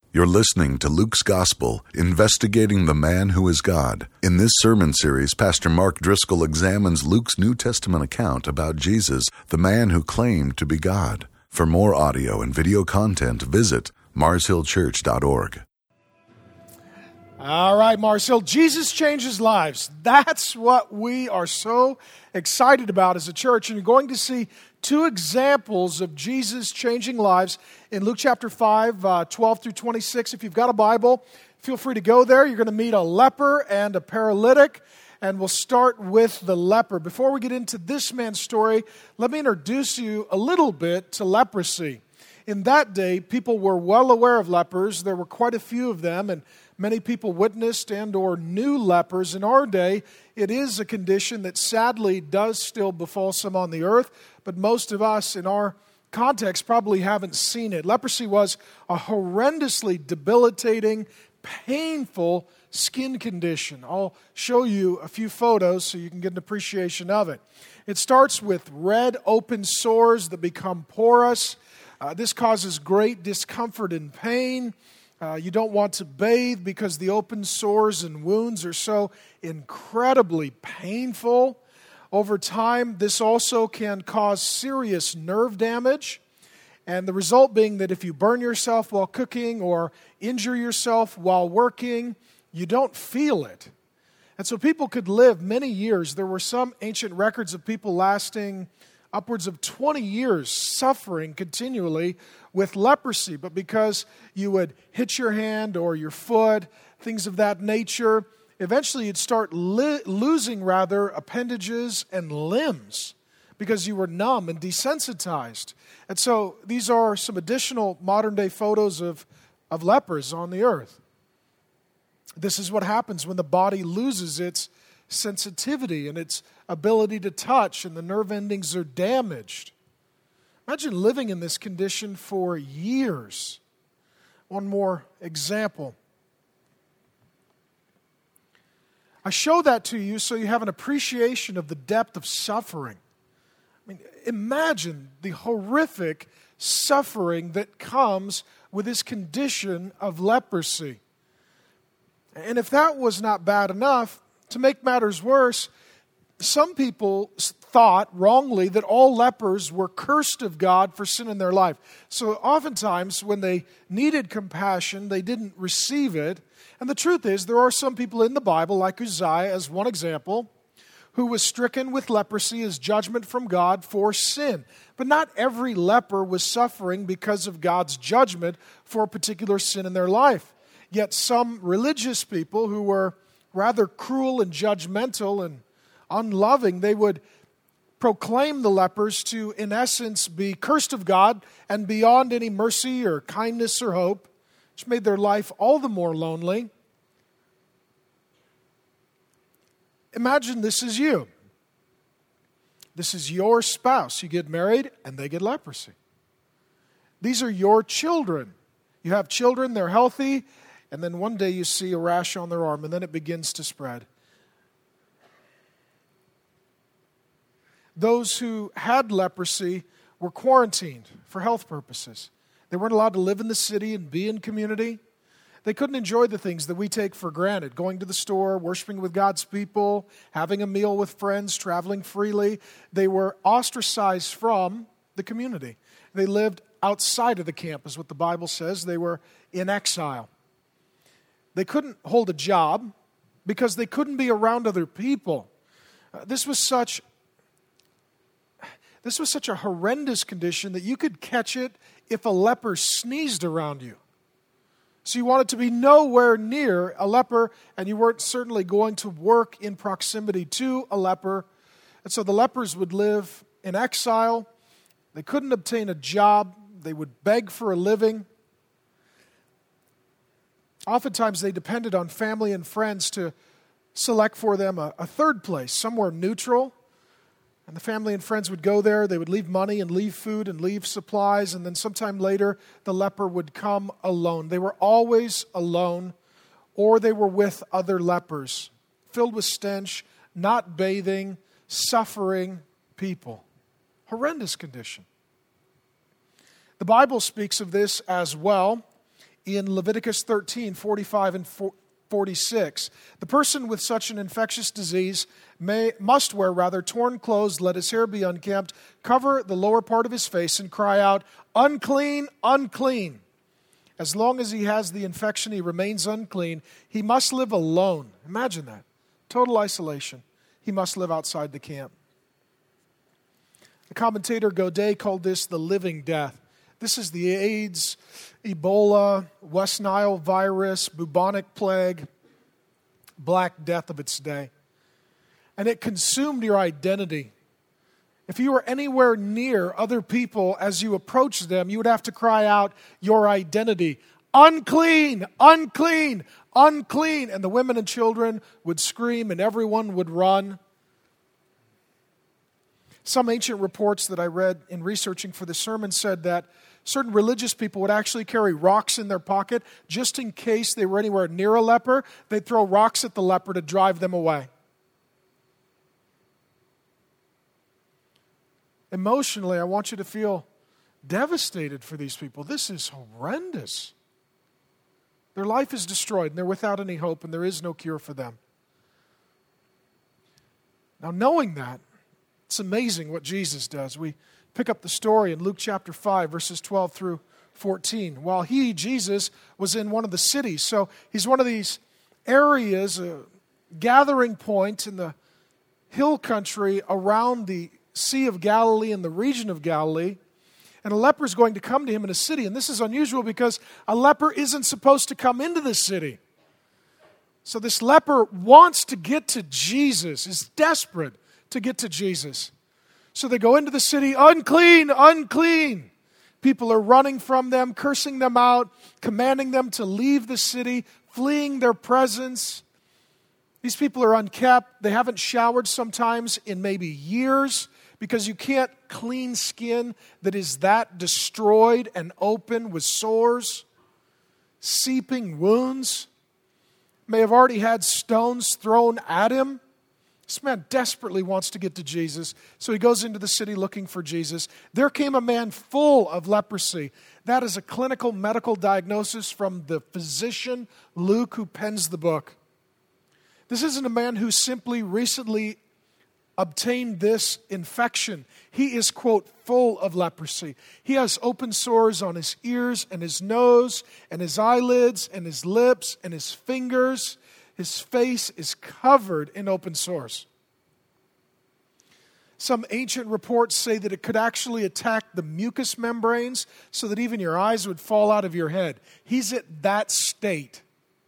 You're listening to Luke's Gospel, investigating the man who is God. In this sermon series, Pastor Mark Driscoll examines Luke's New Testament account about Jesus, the man who claimed to be God. For more audio and video content, visit marshillchurch.org. All right, Mars Hill, Jesus changes lives. That's what we are so excited about as a church. And you're going to see two examples of Jesus changing lives in Luke chapter 5, 12 through 26. If you've got a Bible, feel free to go there. You're going to meet a leper and a paralytic, and we'll start with the leper. Before we get into this man's story, let me introduce you a little bit to leprosy. In that day, people were well aware of lepers. There were quite a few of them, and many people witnessed and or knew lepers. In our day, it is a condition that sadly does still befall some on the earth, but most of us in our context probably haven't seen it. Leprosy was a horrendously debilitating, painful skin condition. I'll show you a few photos so you can get an appreciation of it. It starts with red, open sores that become porous. This causes great discomfort and pain. You don't want to bathe because the open sores and wounds are so incredibly painful. Over time, this also can cause serious nerve damage, and the result being that if you burn yourself while cooking or injure yourself while working, you don't feel it. And so people could live many years. There were some ancient records of people lasting upwards of 20 years suffering continually with leprosy. But because you would hit your hand or your foot, things of that nature, eventually you'd start losing appendages and limbs because you were numb and desensitized. And so these are some additional modern day photos of lepers on the earth. This is what happens when the body loses its sensitivity and its ability to touch, and the nerve endings are damaged. Imagine living in this condition for years. One more example. I show that to you so you have an appreciation of the depth of suffering. I mean, imagine the horrific suffering that comes with this condition of leprosy. And if that was not bad enough, to make matters worse, some people thought wrongly that all lepers were cursed of God for sin in their life. So oftentimes when they needed compassion, they didn't receive it. And the truth is, there are some people in the Bible, like Uzziah as one example, who was stricken with leprosy as judgment from God for sin. But not every leper was suffering because of God's judgment for a particular sin in their life. Yet some religious people who were rather cruel and judgmental and unloving, they would proclaim the lepers to, in essence, be cursed of God and beyond any mercy or kindness or hope, which made their life all the more lonely. Imagine this is you. This is your spouse. You get married and they get leprosy. These are your children. You have children, they're healthy, and then one day you see a rash on their arm, and then it begins to spread. Those who had leprosy were quarantined for health purposes. They weren't allowed to live in the city and be in community. They couldn't enjoy the things that we take for granted, going to the store, worshiping with God's people, having a meal with friends, traveling freely. They were ostracized from the community. They lived outside of the camp, is what the Bible says. They were in exile. They couldn't hold a job because they couldn't be around other people. This was such a horrendous condition that you could catch it if a leper sneezed around you. So you wanted to be nowhere near a leper, and you weren't certainly going to work in proximity to a leper. And so the lepers would live in exile. They couldn't obtain a job. They would beg for a living. Oftentimes they depended on family and friends to select for them a third place, somewhere neutral. And the family and friends would go there. They would leave money and leave food and leave supplies. And then sometime later, the leper would come alone. They were always alone, or they were with other lepers, filled with stench, not bathing, suffering people. Horrendous condition. The Bible speaks of this as well in Leviticus 13, 45 and 46. The person with such an infectious disease must wear torn clothes, let his hair be unkempt, cover the lower part of his face, and cry out, "Unclean, unclean." As long as he has the infection, he remains unclean. He must live alone. Imagine that. Total isolation. He must live outside the camp. The commentator Godet called this the living death. This is the AIDS, Ebola, West Nile virus, bubonic plague, Black Death of its day. And it consumed your identity. If you were anywhere near other people as you approached them, you would have to cry out your identity. Unclean, unclean, unclean. And the women and children would scream and everyone would run. Some ancient reports that I read in researching for the sermon said that certain religious people would actually carry rocks in their pocket just in case they were anywhere near a leper. They'd throw rocks at the leper to drive them away. Emotionally, I want you to feel devastated for these people. This is horrendous. Their life is destroyed, and they're without any hope, and there is no cure for them. Now, knowing that, it's amazing what Jesus does. We pick up the story in Luke chapter 5, verses 12 through 14. While he, Jesus, was in one of the cities. So he's one of these areas, a gathering point in the hill country around the Sea of Galilee and the region of Galilee. And a leper is going to come to him in a city. And this is unusual because a leper isn't supposed to come into the city. So this leper wants to get to Jesus, is desperate to get to Jesus. So they go into the city, unclean, unclean. People are running from them, cursing them out, commanding them to leave the city, fleeing their presence. These people are unkept. They haven't showered sometimes in maybe years because you can't clean skin that is that destroyed and open with sores, seeping wounds. May have already had stones thrown at him. This man desperately wants to get to Jesus, so he goes into the city looking for Jesus. There came a man full of leprosy. That is a clinical medical diagnosis from the physician Luke, who pens the book. This isn't a man who simply recently obtained this infection. He is, quote, full of leprosy. He has open sores on his ears and his nose and his eyelids and his lips and his fingers. His face is covered in open sores. Some ancient reports say that it could actually attack the mucous membranes so that even your eyes would fall out of your head. He's at that state.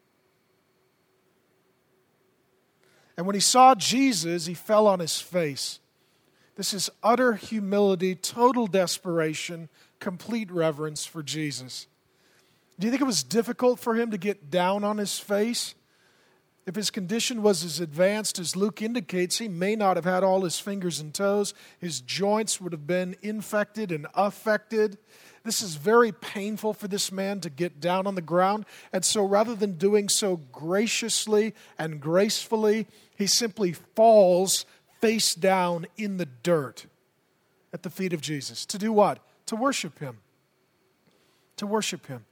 And when he saw Jesus, he fell on his face. This is utter humility, total desperation, complete reverence for Jesus. Do you think it was difficult for him to get down on his face? If his condition was as advanced as Luke indicates, he may not have had all his fingers and toes. His joints would have been infected and affected. This is very painful for this man to get down on the ground. And so rather than doing so graciously and gracefully, he simply falls face down in the dirt at the feet of Jesus. To do what? To worship him. To worship him.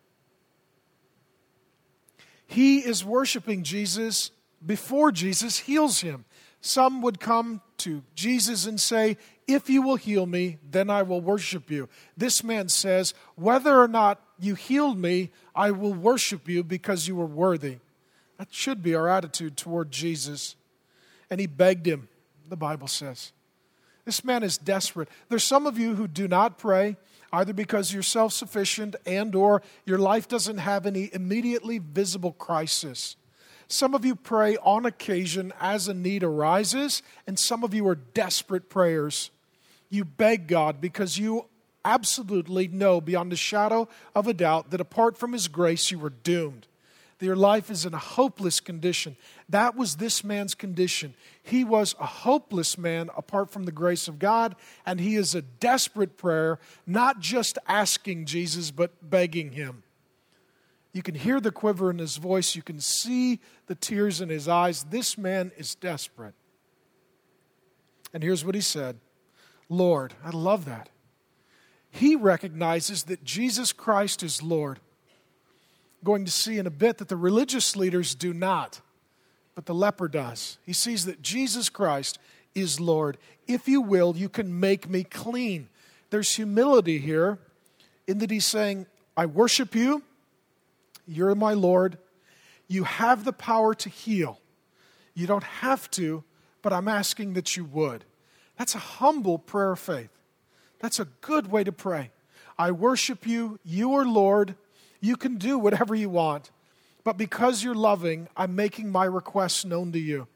He is worshiping Jesus before Jesus heals him. Some would come to Jesus and say, "If you will heal me, then I will worship you." This man says, "Whether or not you healed me, I will worship you because you are worthy." That should be our attitude toward Jesus. And he begged him, the Bible says. This man is desperate. There's some of you who do not pray, either because you're self-sufficient and or your life doesn't have any immediately visible crisis. Some of you pray on occasion as a need arises, and some of you are desperate prayers. You beg God because you absolutely know beyond a shadow of a doubt that apart from his grace you were doomed. That your life is in a hopeless condition. That was this man's condition. He was a hopeless man apart from the grace of God, and he is a desperate prayer, not just asking Jesus, but begging him. You can hear the quiver in his voice. You can see the tears in his eyes. This man is desperate. And here's what he said. Lord, I love that. He recognizes that Jesus Christ is Lord. going to see in a bit that the religious leaders do not, but the leper does. He sees that Jesus Christ is Lord. If you will, you can make me clean. There's humility here in that he's saying, I worship you. You're my Lord. You have the power to heal. You don't have to, but I'm asking that you would. That's a humble prayer of faith. That's a good way to pray. I worship you. You are Lord. You can do whatever you want. But because you're loving, I'm making my requests known to you.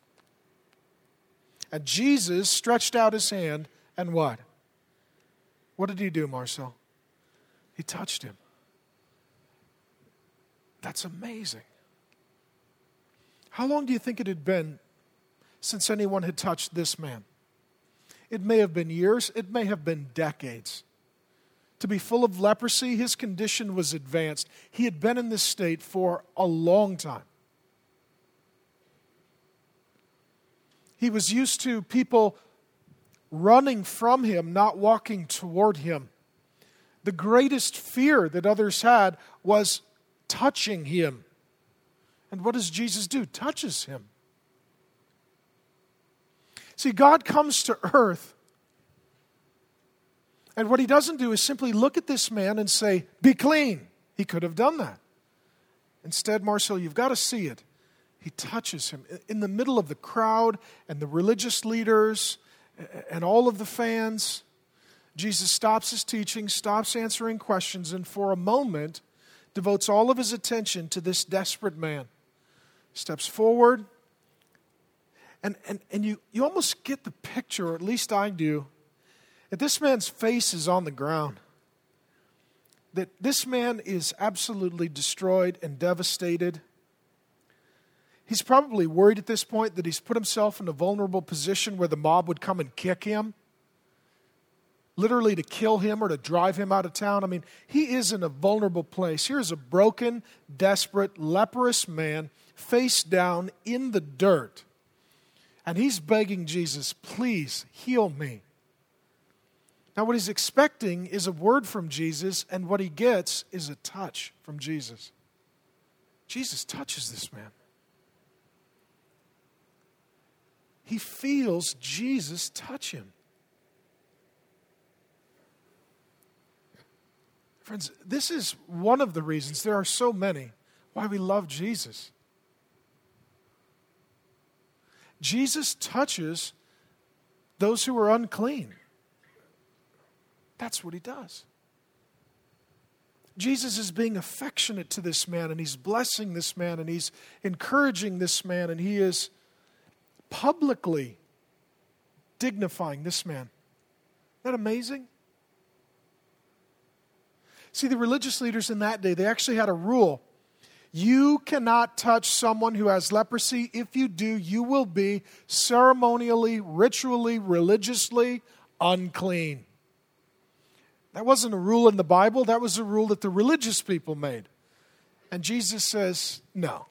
And Jesus stretched out his hand and what? What did he do, Marcel? He touched him. That's amazing. How long do you think it had been since anyone had touched this man? It may have been years. It may have been decades. To be full of leprosy, his condition was advanced. He had been in this state for a long time. He was used to people running from him, not walking toward him. The greatest fear that others had was touching him. And what does Jesus do? Touches him. See, God comes to earth, and what he doesn't do is simply look at this man and say, be clean. He could have done that. Instead, Marcel, you've got to see it. He touches him in the middle of the crowd and the religious leaders and all of the fans. Jesus stops his teaching, stops answering questions, and for a moment devotes all of his attention to this desperate man. Steps forward, and you almost get the picture, or at least I do, that this man's face is on the ground. That this man is absolutely destroyed and devastated. He's probably worried at this point that he's put himself in a vulnerable position where the mob would come and kick him. Literally to kill him or to drive him out of town. I mean, he is in a vulnerable place. Here's a broken, desperate, leprous man face down in the dirt. And he's begging Jesus, please heal me. Now what he's expecting is a word from Jesus, and what he gets is a touch from Jesus. Jesus touches this man. He feels Jesus touch him. Friends, this is one of the reasons, there are so many, why we love Jesus. Jesus touches those who are unclean. That's what he does. Jesus is being affectionate to this man, and he's blessing this man, and he's encouraging this man, and he is publicly dignifying this man. Isn't that amazing? See, the religious leaders in that day, they actually had a rule. You cannot touch someone who has leprosy. If you do, you will be ceremonially, ritually, religiously unclean. That wasn't a rule in the Bible. That was a rule that the religious people made. And Jesus says, no.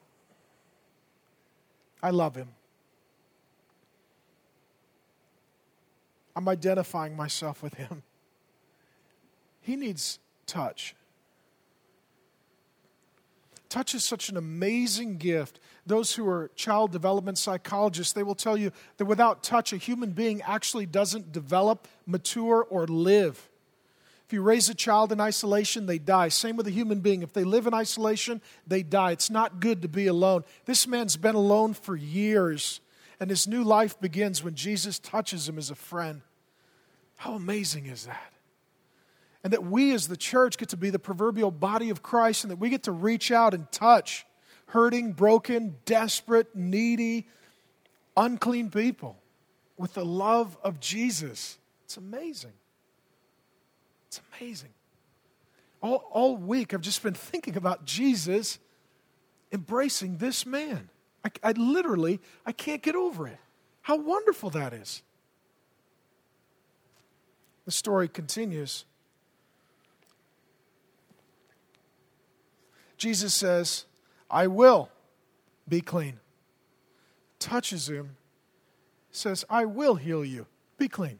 I love him. I'm identifying myself with him. He needs touch. Touch is such an amazing gift. Those who are child development psychologists, they will tell you that without touch, a human being actually doesn't develop, mature, or live. If you raise a child in isolation, they die. Same with a human being. If they live in isolation, they die. It's not good to be alone. This man's been alone for years, and his new life begins when Jesus touches him as a friend. How amazing is that? And that we as the church get to be the proverbial body of Christ, and that we get to reach out and touch hurting, broken, desperate, needy, unclean people with the love of Jesus. It's amazing. It's amazing. All week I've just been thinking about Jesus embracing this man. I literally can't get over it. How wonderful that is. The story continues. Jesus says, I will be clean. Touches him, says, I will heal you. Be clean.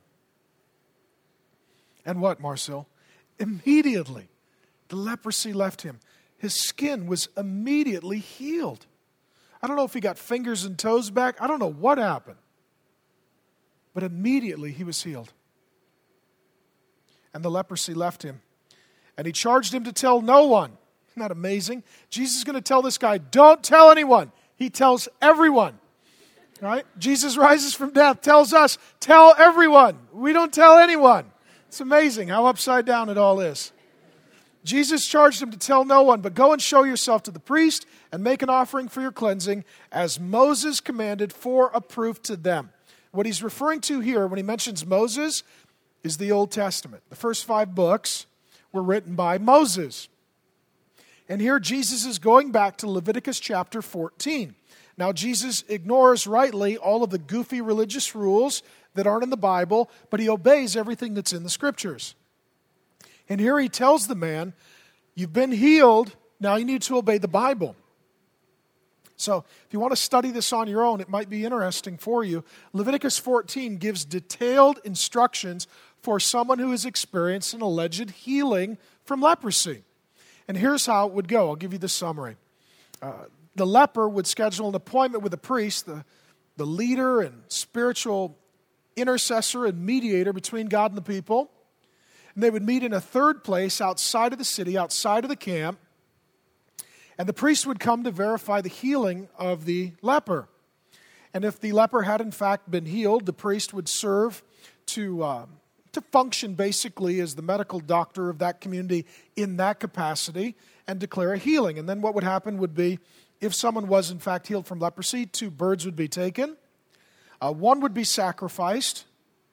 And what, Marcel? Immediately, the leprosy left him. his skin was immediately healed. I don't know if he got fingers and toes back. I don't know what happened. But immediately he was healed. And the leprosy left him. And he charged him to tell no one. Isn't that amazing? Jesus is going to tell this guy, don't tell anyone. He tells everyone. Right? Jesus rises from death, tells us, tell everyone. We don't tell anyone. It's amazing how upside down it all is. Jesus charged him to tell no one, but go and show yourself to the priest and make an offering for your cleansing as Moses commanded for a proof to them. What he's referring to here when he mentions Moses is the Old Testament. The first 5 books were written by Moses. And here Jesus is going back to Leviticus chapter 14. Now Jesus ignores rightly all of the goofy religious rules that aren't in the Bible, but he obeys everything that's in the Scriptures. And here he tells the man, you've been healed, now you need to obey the Bible. So if you want to study this on your own, it might be interesting for you. Leviticus 14 gives detailed instructions for someone who has experienced an alleged healing from leprosy. And here's how it would go. I'll give you the summary. The leper would schedule an appointment with a priest, the leader and spiritual intercessor and mediator between God and the people. And they would meet in a third place outside of the city, outside of the camp. And the priest would come to verify the healing of the leper. And if the leper had in fact been healed, the priest would serve to function basically as the medical doctor of that community in that capacity and declare a healing. And then what would happen would be, if someone was in fact healed from leprosy, 2 birds would be taken. One would be sacrificed,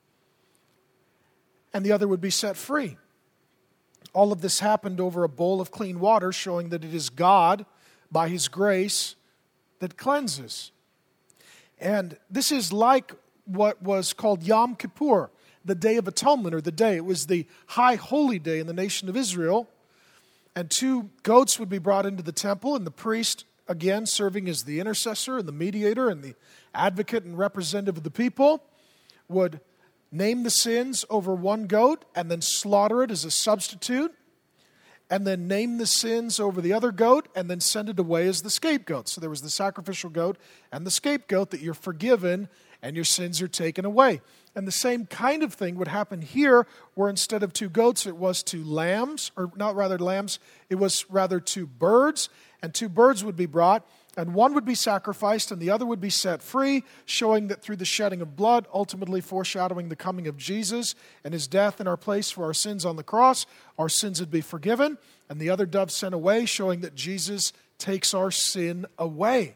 and the other would be set free. All of this happened over a bowl of clean water, showing that it is God, by His grace, that cleanses. And this is like what was called Yom Kippur, the Day of Atonement, or the day. It was the high holy day in the nation of Israel. And 2 goats would be brought into the temple, and the priest, again, serving as the intercessor and the mediator and the advocate and representative of the people, would name the sins over 1 goat and then slaughter it as a substitute, and then name the sins over the other goat and then send it away as the scapegoat. So there was the sacrificial goat and the scapegoat, that you're forgiven and your sins are taken away. And the same kind of thing would happen here, where instead of 2 goats, it was 2 lambs, or not rather lambs, it was rather 2 birds, and 2 birds would be brought, and one would be sacrificed and the other would be set free, showing that through the shedding of blood, ultimately foreshadowing the coming of Jesus and His death in our place for our sins on the cross, our sins would be forgiven, and the other dove sent away, showing that Jesus takes our sin away.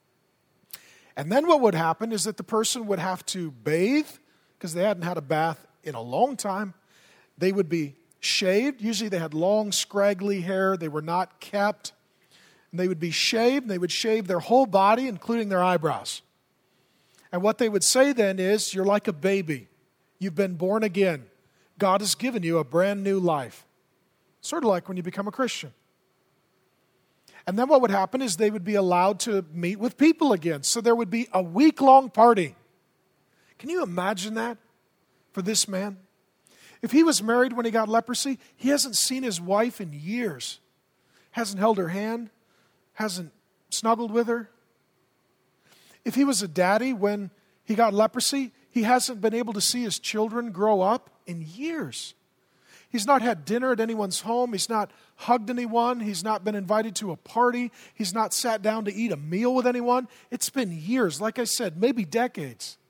And then what would happen is that the person would have to bathe, because they hadn't had a bath in a long time. They would be shaved. Usually they had long, scraggly hair. They were not kept. And they would be shaved. And they would shave their whole body, including their eyebrows. And what they would say then is, you're like a baby. You've been born again. God has given you a brand new life. Sort of like when you become a Christian. And then what would happen is they would be allowed to meet with people again. So there would be a week-long party. Can you imagine that for this man? If he was married when he got leprosy, he hasn't seen his wife in years. Hasn't held her hand. Hasn't snuggled with her. If he was a daddy when he got leprosy, he hasn't been able to see his children grow up in years. He's not had dinner at anyone's home. He's not hugged anyone. He's not been invited to a party. He's not sat down to eat a meal with anyone. It's been years, like I said, maybe decades.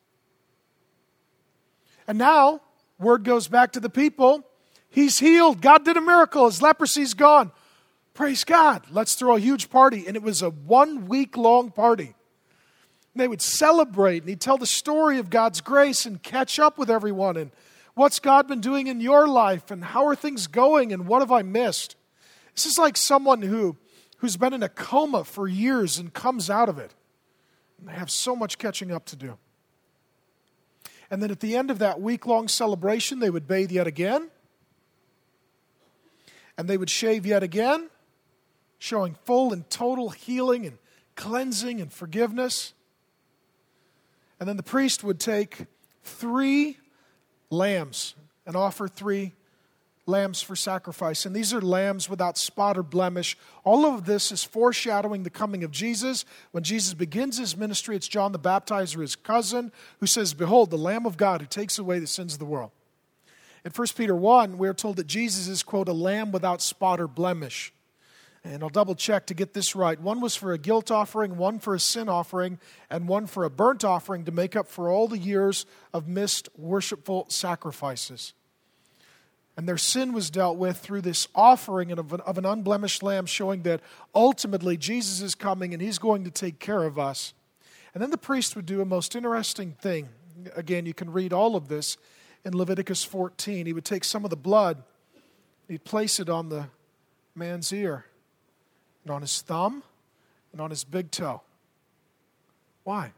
And now, word goes back to the people. He's healed. God did a miracle. His leprosy's gone. Praise God. Let's throw a huge party. And it was a 1-week-long party. And they would celebrate, and he'd tell the story of God's grace and catch up with everyone. And what's God been doing in your life? And how are things going? And what have I missed? This is like someone who's been in a coma for years and comes out of it. And they have so much catching up to do. And then at the end of that week-long celebration, they would bathe yet again. And they would shave yet again, showing full and total healing and cleansing and forgiveness. And then the priest would take 3 lambs and offer 3 lambs for sacrifice. And these are lambs without spot or blemish. All of this is foreshadowing the coming of Jesus. When Jesus begins his ministry, it's John the Baptizer, his cousin, who says, "Behold, the Lamb of God who takes away the sins of the world." In 1 Peter 1, we're told that Jesus is, quote, "a lamb without spot or blemish." And I'll double check to get this right. One was for a guilt offering, one for a sin offering, and one for a burnt offering to make up for all the years of missed worshipful sacrifices. And their sin was dealt with through this offering of an unblemished lamb, showing that ultimately Jesus is coming and he's going to take care of us. And then the priest would do a most interesting thing. Again, you can read all of this in Leviticus 14. He would take some of the blood, he'd place it on the man's ear, and on his thumb, and on his big toe. Why?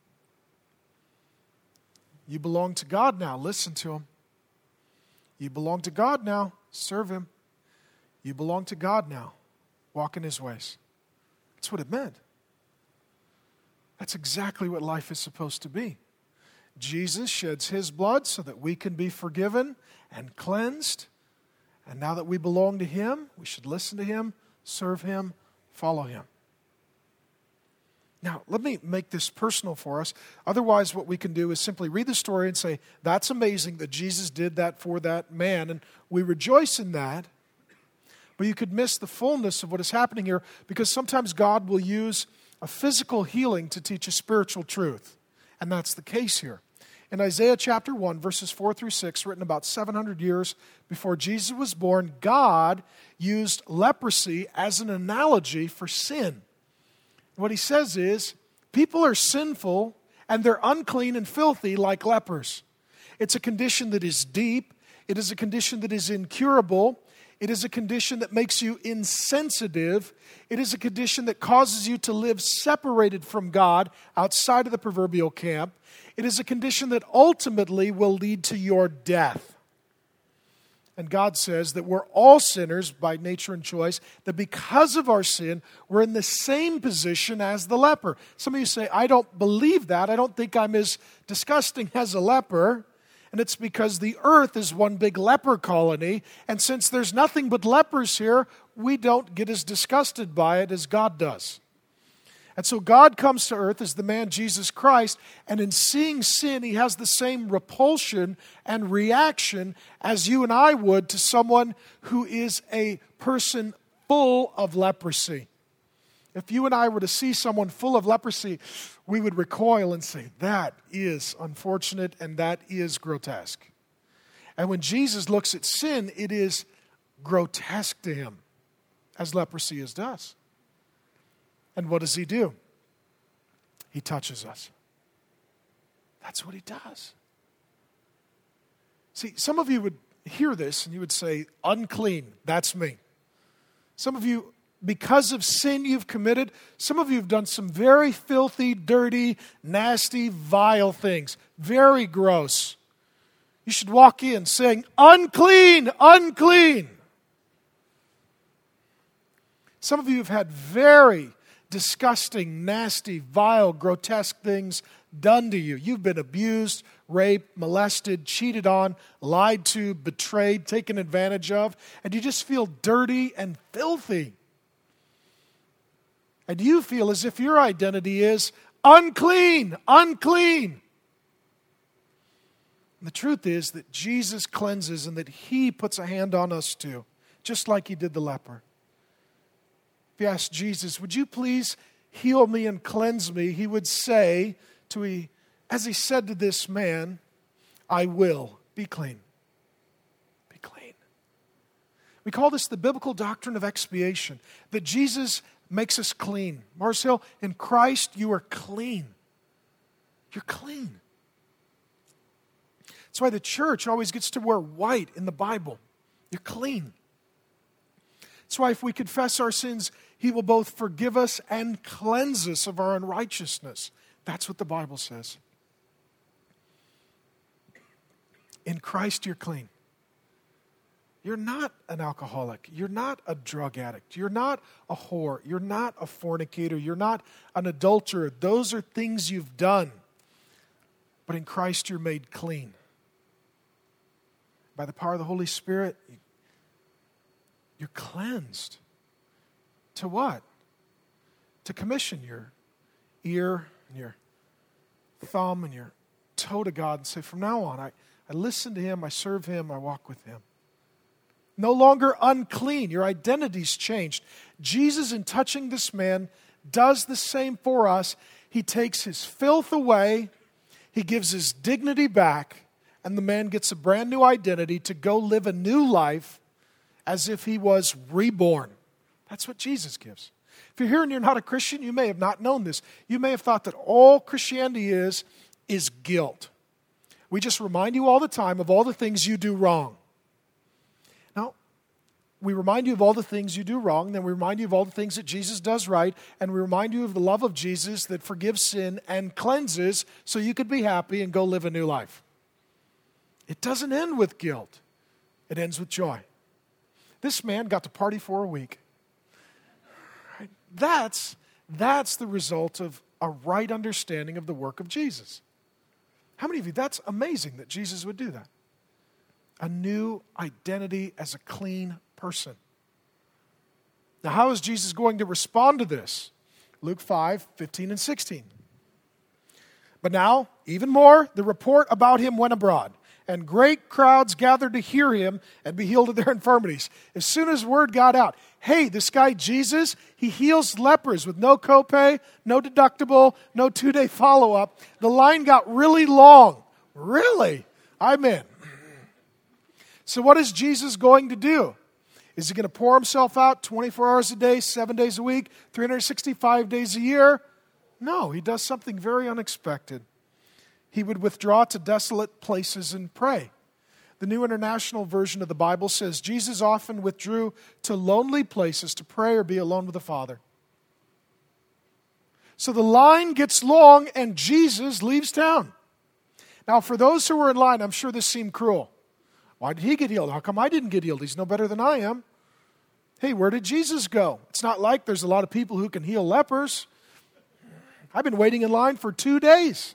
You belong to God now. Listen to him. You belong to God now. Serve him. You belong to God now. Walk in his ways. That's what it meant. That's exactly what life is supposed to be. Jesus sheds his blood so that we can be forgiven and cleansed. And now that we belong to him, we should listen to him, serve him, follow him. Now, let me make this personal for us. Otherwise, what we can do is simply read the story and say, that's amazing that Jesus did that for that man, and we rejoice in that. But you could miss the fullness of what is happening here, because sometimes God will use a physical healing to teach a spiritual truth. And that's the case here. In Isaiah chapter 1, verses 4 through 6, written about 700 years before Jesus was born, God used leprosy as an analogy for sin. What he says is, people are sinful and they're unclean and filthy like lepers. It's a condition that is deep. It is a condition that is incurable. It is a condition that makes you insensitive. It is a condition that causes you to live separated from God outside of the proverbial camp. It is a condition that ultimately will lead to your death. And God says that we're all sinners by nature and choice, that because of our sin, we're in the same position as the leper. Some of you say, I don't believe that. I don't think I'm as disgusting as a leper. And it's because the earth is one big leper colony. And since there's nothing but lepers here, we don't get as disgusted by it as God does. And so God comes to earth as the man Jesus Christ, and in seeing sin, he has the same repulsion and reaction as you and I would to someone who is a person full of leprosy. If you and I were to see someone full of leprosy, we would recoil and say, that is unfortunate and that is grotesque. And when Jesus looks at sin, it is grotesque to him, as leprosy is to us. And what does he do? He touches us. That's what he does. See, some of you would hear this and you would say, unclean, that's me. Some of you, because of sin you've committed, some of you have done some very filthy, dirty, nasty, vile things. Very gross. You should walk in saying, unclean, unclean. Some of you have had very disgusting, nasty, vile, grotesque things done to you. You've been abused, raped, molested, cheated on, lied to, betrayed, taken advantage of, and you just feel dirty and filthy. And you feel as if your identity is unclean, unclean. And the truth is that Jesus cleanses and that he puts a hand on us too, just like he did the leper. If you ask Jesus, would you please heal me and cleanse me? He would say, as he said to this man, I will. Be clean. Be clean. We call this the biblical doctrine of expiation, that Jesus makes us clean. Mars Hill, in Christ you are clean. You're clean. That's why the church always gets to wear white in the Bible. You're clean. That's why if we confess our sins, he will both forgive us and cleanse us of our unrighteousness. That's what the Bible says. In Christ, you're clean. You're not an alcoholic. You're not a drug addict. You're not a whore. You're not a fornicator. You're not an adulterer. Those are things you've done. But in Christ, you're made clean. By the power of the Holy Spirit, You're cleansed. To what? To commission your ear and your thumb and your toe to God and say, from now on, I listen to Him, I serve Him, I walk with Him. No longer unclean. Your identity's changed. Jesus, in touching this man, does the same for us. He takes his filth away, He gives his dignity back, and the man gets a brand new identity to go live a new life as if he was reborn. That's what Jesus gives. If you're here and you're not a Christian, you may have not known this. You may have thought that all Christianity is guilt. We just remind you all the time of all the things you do wrong. Now, we remind you of all the things you do wrong, then we remind you of all the things that Jesus does right, and we remind you of the love of Jesus that forgives sin and cleanses so you could be happy and go live a new life. It doesn't end with guilt. It ends with joy. This man got to party for a week. That's the result of a right understanding of the work of Jesus. How many of you, that's amazing that Jesus would do that? A new identity as a clean person. Now, how is Jesus going to respond to this? Luke 5:15 and 16. But now, even more, the report about him went abroad, and great crowds gathered to hear him and be healed of their infirmities. As soon as word got out, hey, this guy Jesus, he heals lepers with no copay, no deductible, no 2-day follow-up. The line got really long. Really? I'm in. So what is Jesus going to do? Is he going to pour himself out 24 hours a day, 7 days a week, 365 days a year? No, he does something very unexpected. He would withdraw to desolate places and pray. The New International Version of the Bible says Jesus often withdrew to lonely places to pray or be alone with the Father. So the line gets long and Jesus leaves town. Now, for those who were in line, I'm sure this seemed cruel. Why did he get healed? How come I didn't get healed? He's no better than I am. Hey, where did Jesus go? It's not like there's a lot of people who can heal lepers. I've been waiting in line for 2 days.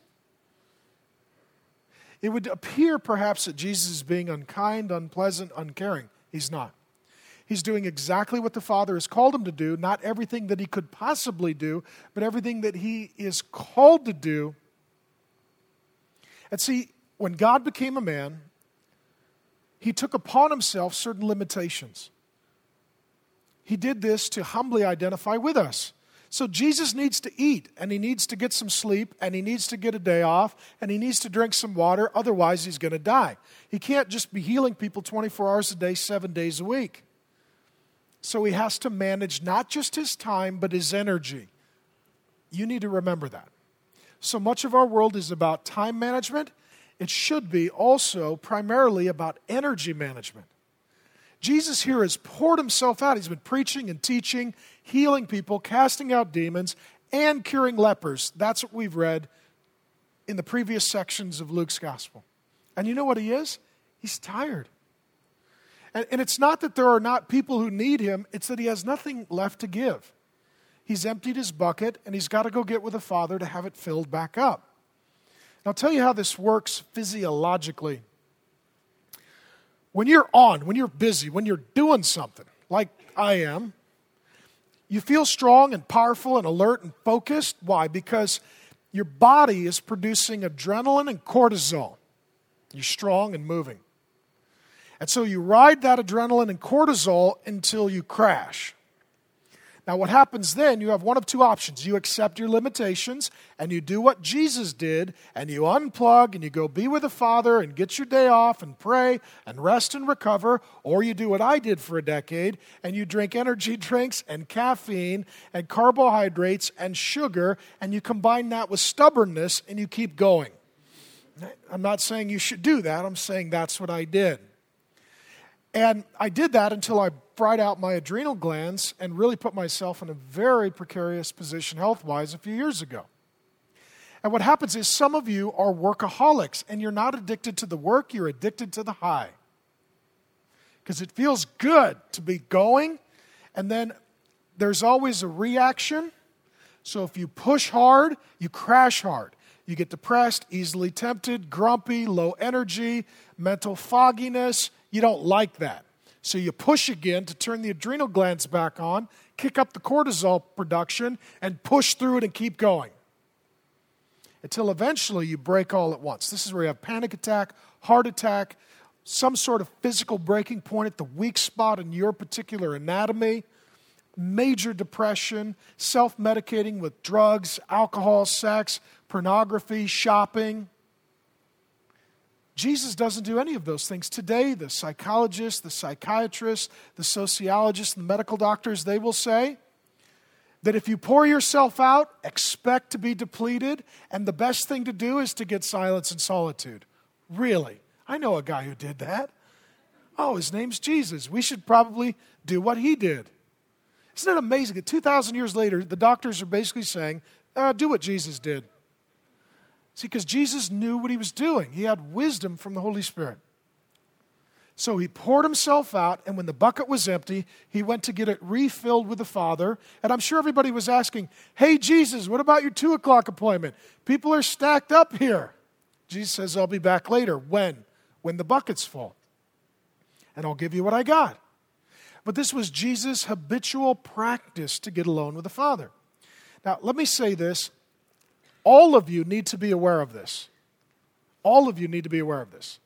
It would appear perhaps that Jesus is being unkind, unpleasant, uncaring. He's not. He's doing exactly what the Father has called him to do, not everything that he could possibly do, but everything that he is called to do. And see, when God became a man, he took upon himself certain limitations. He did this to humbly identify with us. So Jesus needs to eat, and he needs to get some sleep, and he needs to get a day off, and he needs to drink some water, otherwise he's going to die. He can't just be healing people 24 hours a day, 7 days a week. So he has to manage not just his time, but his energy. You need to remember that. So much of our world is about time management. It should be also primarily about energy management. Jesus here has poured himself out. He's been preaching and teaching, healing people, casting out demons, and curing lepers. That's what we've read in the previous sections of Luke's gospel. And you know what he is? He's tired. And it's not that there are not people who need him, it's that he has nothing left to give. He's emptied his bucket, and he's got to go get with the Father to have it filled back up. I'll tell you how this works physiologically. When you're on, when you're busy, when you're doing something, like I am, you feel strong and powerful and alert and focused. Why? Because your body is producing adrenaline and cortisol. You're strong and moving. And so you ride that adrenaline and cortisol until you crash. Now what happens then, you have one of two options. You accept your limitations and you do what Jesus did and you unplug and you go be with the Father and get your day off and pray and rest and recover. Or you do what I did for a decade and you drink energy drinks and caffeine and carbohydrates and sugar and you combine that with stubbornness and you keep going. I'm not saying you should do that. I'm saying that's what I did. And I did that until I fried out my adrenal glands and really put myself in a very precarious position health-wise a few years ago. And what happens is some of you are workaholics and you're not addicted to the work, you're addicted to the high. Because it feels good to be going, and then there's always a reaction. So if you push hard, you crash hard. You get depressed, easily tempted, grumpy, low energy, mental fogginess. You don't like that. So you push again to turn the adrenal glands back on, kick up the cortisol production, and push through it and keep going. Until eventually you break all at once. This is where you have panic attack, heart attack, some sort of physical breaking point at the weak spot in your particular anatomy, major depression, self-medicating with drugs, alcohol, sex, pornography, shopping. Jesus doesn't do any of those things. Today, the psychologists, the psychiatrists, the sociologists, and the medical doctors, they will say that if you pour yourself out, expect to be depleted, and the best thing to do is to get silence and solitude. Really? I know a guy who did that. Oh, his name's Jesus. We should probably do what he did. Isn't it amazing that 2,000 years later, the doctors are basically saying, do what Jesus did. See, because Jesus knew what he was doing. He had wisdom from the Holy Spirit. So he poured himself out, and when the bucket was empty, he went to get it refilled with the Father. And I'm sure everybody was asking, hey, Jesus, what about your 2 o'clock appointment? People are stacked up here. Jesus says, I'll be back later. When? When the bucket's full. And I'll give you what I got. But this was Jesus' habitual practice to get alone with the Father. Now, let me say this. All of you need to be aware of this. All of you need to be aware of this.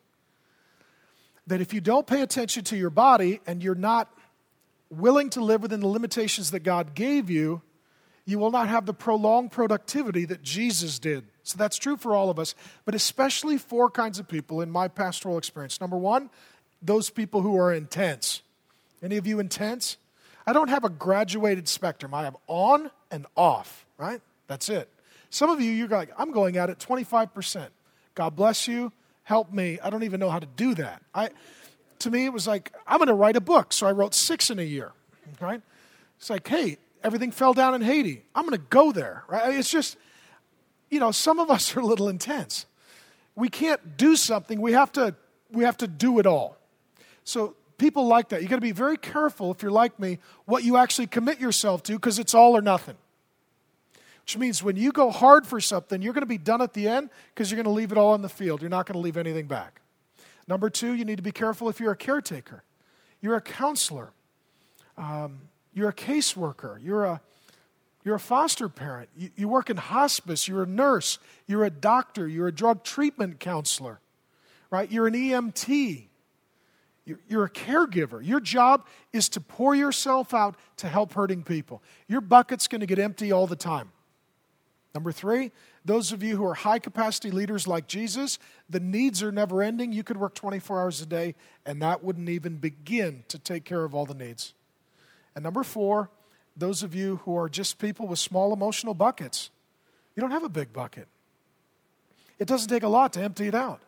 That if you don't pay attention to your body and you're not willing to live within the limitations that God gave you, you will not have the prolonged productivity that Jesus did. So that's true for all of us, but especially 4 kinds of people in my pastoral experience. Number 1, those people who are intense. Any of you intense? I don't have a graduated spectrum. I have on and off, right? That's it. Some of you, you're like, I'm going at it 25%. God bless you. Help me. I don't even know how to do that. To me, it was like, I'm going to write a book. So I wrote 6 in a year, right? It's like, hey, everything fell down in Haiti. I'm going to go there, right? It's just, some of us are a little intense. We can't do something. We have to do it all. So people like that. You got to be very careful, if you're like me, what you actually commit yourself to, because it's all or nothing. Which means when you go hard for something, you're going to be done at the end because you're going to leave it all in the field. You're not going to leave anything back. Number 2, you need to be careful if you're a caretaker. You're a counselor. You're a caseworker. You're a foster parent. You work in hospice. You're a nurse. You're a doctor. You're a drug treatment counselor. Right? You're an EMT. You're a caregiver. Your job is to pour yourself out to help hurting people. Your bucket's going to get empty all the time. Number 3, those of you who are high-capacity leaders like Jesus, the needs are never ending. You could work 24 hours a day, and that wouldn't even begin to take care of all the needs. And number 4, those of you who are just people with small emotional buckets. You don't have a big bucket. It doesn't take a lot to empty it out.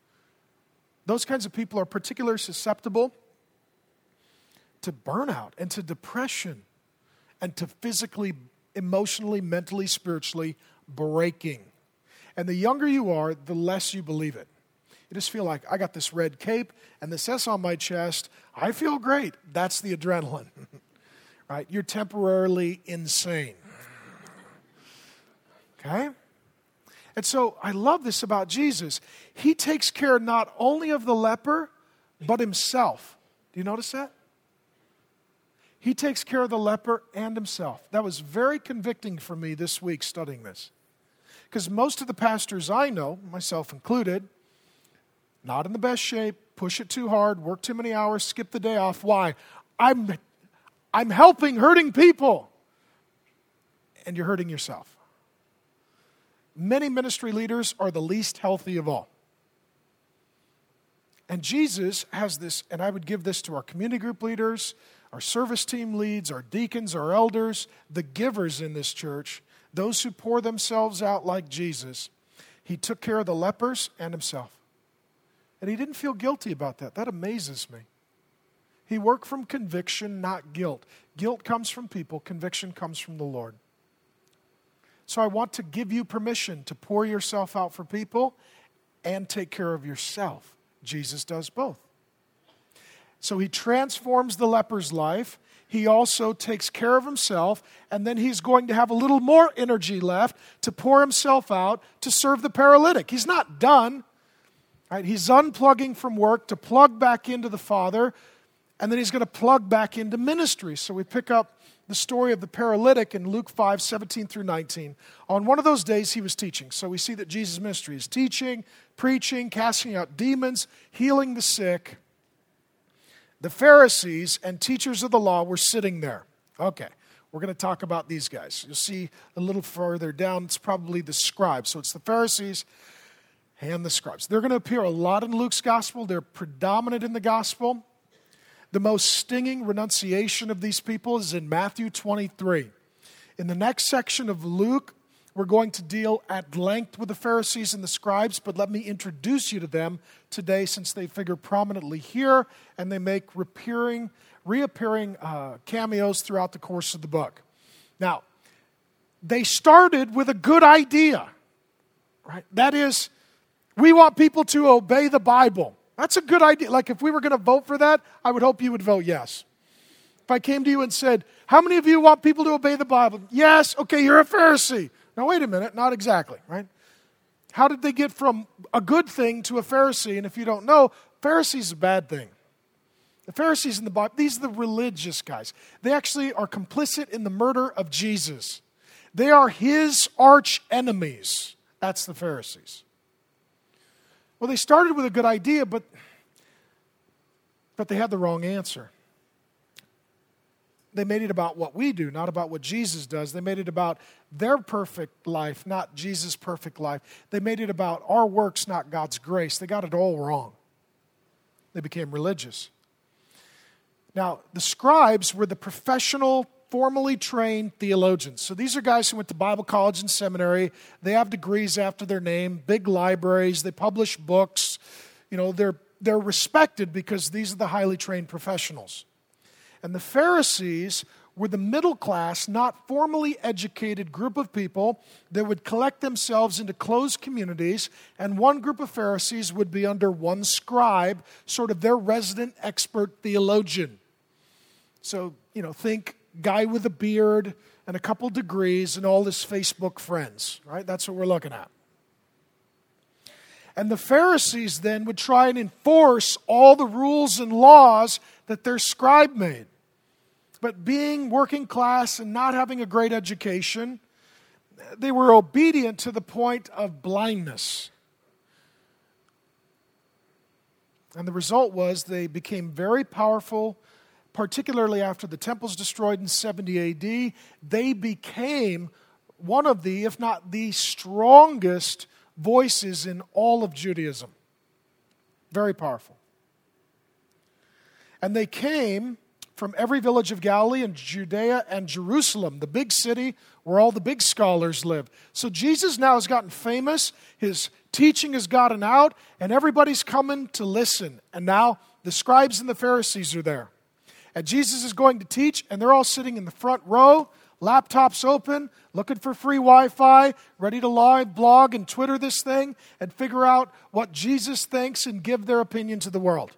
Those kinds of people are particularly susceptible to burnout and to depression and to physically, emotionally, mentally, spiritually breaking. And the younger you are, the less you believe it. You just feel like, I got this red cape and this S on my chest. I feel great. That's the adrenaline. Right? You're temporarily insane. Okay? And so I love this about Jesus. He takes care not only of the leper, but himself. Do you notice that? He takes care of the leper and himself. That was very convicting for me this week studying this. Because most of the pastors I know, myself included, not in the best shape, push it too hard, work too many hours, skip the day off. Why? I'm helping hurting people. And you're hurting yourself. Many ministry leaders are the least healthy of all. And Jesus has this, and I would give this to our community group leaders, our service team leads, our deacons, our elders, the givers in this church, those who pour themselves out like Jesus. He took care of the lepers and himself. And he didn't feel guilty about that. That amazes me. He worked from conviction, not guilt. Guilt comes from people. Conviction comes from the Lord. So I want to give you permission to pour yourself out for people and take care of yourself. Jesus does both. So he transforms the leper's life. He also takes care of himself, and then he's going to have a little more energy left to pour himself out to serve the paralytic. He's not done. Right? He's unplugging from work to plug back into the Father, And then he's going to plug back into ministry. So we pick up the story of the paralytic in Luke 5:17 through 19. On one of those days, he was teaching. So we see that Jesus' ministry is teaching, preaching, casting out demons, healing the sick. The Pharisees and teachers of the law were sitting there. Okay, we're going to talk about these guys. You'll see a little further down, it's probably the scribes. So it's the Pharisees and the scribes. They're going to appear a lot in Luke's gospel. They're predominant in the gospel. The most stinging renunciation of these people is in Matthew 23. In the next section of Luke, we're going to deal at length with the Pharisees and the scribes, but let me introduce you to them today since they figure prominently here and they make reappearing cameos throughout the course of the book. Now, they started with a good idea, right? That is, we want people to obey the Bible. That's a good idea. Like if we were going to vote for that, I would hope you would vote yes. If I came to you and said, how many of you want people to obey the Bible? Yes. Okay, you're a Pharisee. Now wait a minute, not exactly, right? How did they get from a good thing to a Pharisee? And if you don't know, Pharisee is a bad thing. The Pharisees in the Bible, these are the religious guys. They actually are complicit in the murder of Jesus. They are his arch enemies. That's the Pharisees. Well, they started with a good idea, but they had the wrong answer. They made it about what we do, not about what Jesus does. They made it about their perfect life, not Jesus' perfect life. They made it about our works, not God's grace. They got it all wrong. They became religious. Now, the scribes were the professional, formally trained theologians. So these are guys who went to Bible college and seminary. They have degrees after their name, big libraries. They publish books. You know, they're respected because these are the highly trained professionals. And the Pharisees were the middle class, not formally educated group of people that would collect themselves into closed communities, and one group of Pharisees would be under one scribe, sort of their resident expert theologian. So, you know, think guy with a beard and a couple degrees and all his Facebook friends, right? That's what we're looking at. And the Pharisees then would try and enforce all the rules and laws that their scribe made. But being working class and not having a great education, they were obedient to the point of blindness. And the result was they became very powerful, particularly after the temple's destroyed in 70 AD. They became one of the, if not the strongest voices in all of Judaism. Very powerful. And they came from every village of Galilee and Judea and Jerusalem, the big city where all the big scholars live. So Jesus now has gotten famous, his teaching has gotten out, and everybody's coming to listen. And now the scribes and the Pharisees are there. And Jesus is going to teach, and they're all sitting in the front row, laptops open, looking for free Wi-Fi, ready to live blog and Twitter this thing, and figure out what Jesus thinks and give their opinion to the world.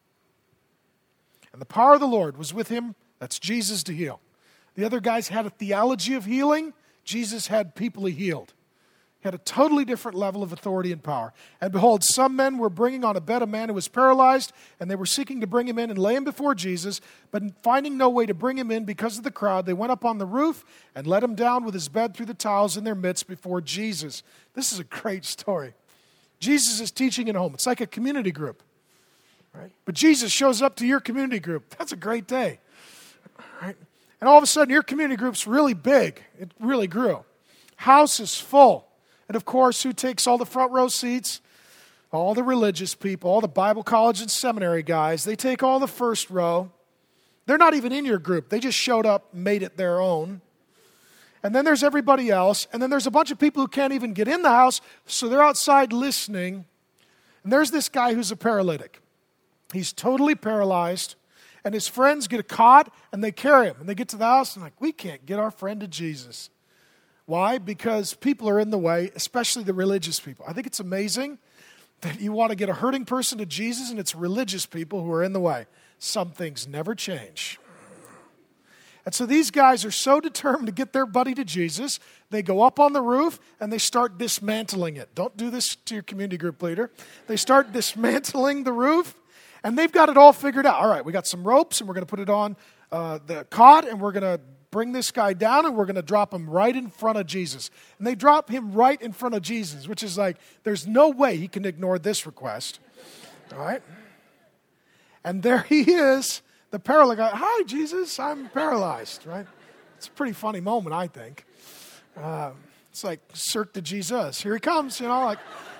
And the power of the Lord was with him. That's Jesus to heal. The other guys had a theology of healing. Jesus had people he healed. He had a totally different level of authority and power. And behold, some men were bringing on a bed a man who was paralyzed, and they were seeking to bring him in and lay him before Jesus. But finding no way to bring him in because of the crowd, they went up on the roof and let him down with his bed through the tiles in their midst before Jesus. This is a great story. Jesus is teaching in a home. It's like a community group. Right? But Jesus shows up to your community group. That's a great day. Right? And all of a sudden, your community group's really big. It really grew. House is full. And of course, who takes all the front row seats? All the religious people, all the Bible college and seminary guys. They take all the first row. They're not even in your group. They just showed up, made it their own. And then there's everybody else. And then there's a bunch of people who can't even get in the house, so they're outside listening. And there's this guy who's a paralytic. He's totally paralyzed, and his friends get caught, and they carry him. And they get to the house, and like, we can't get our friend to Jesus. Why? Because people are in the way, especially the religious people. I think it's amazing that you want to get a hurting person to Jesus, and it's religious people who are in the way. Some things never change. And so these guys are so determined to get their buddy to Jesus, they go up on the roof and they start dismantling it. Don't do this to your community group leader. They start dismantling the roof, And they've got it all figured out. All right, we got some ropes, and we're going to put it on the cot, and we're going to bring this guy down, and we're going to drop him right in front of Jesus. And they drop him right in front of Jesus, which is like, there's no way he can ignore this request. All right? And there he is, the paralyzed guy. Hi, Jesus, I'm paralyzed, right? It's a pretty funny moment, I think. It's like Cirque de Jesus. Here he comes, like.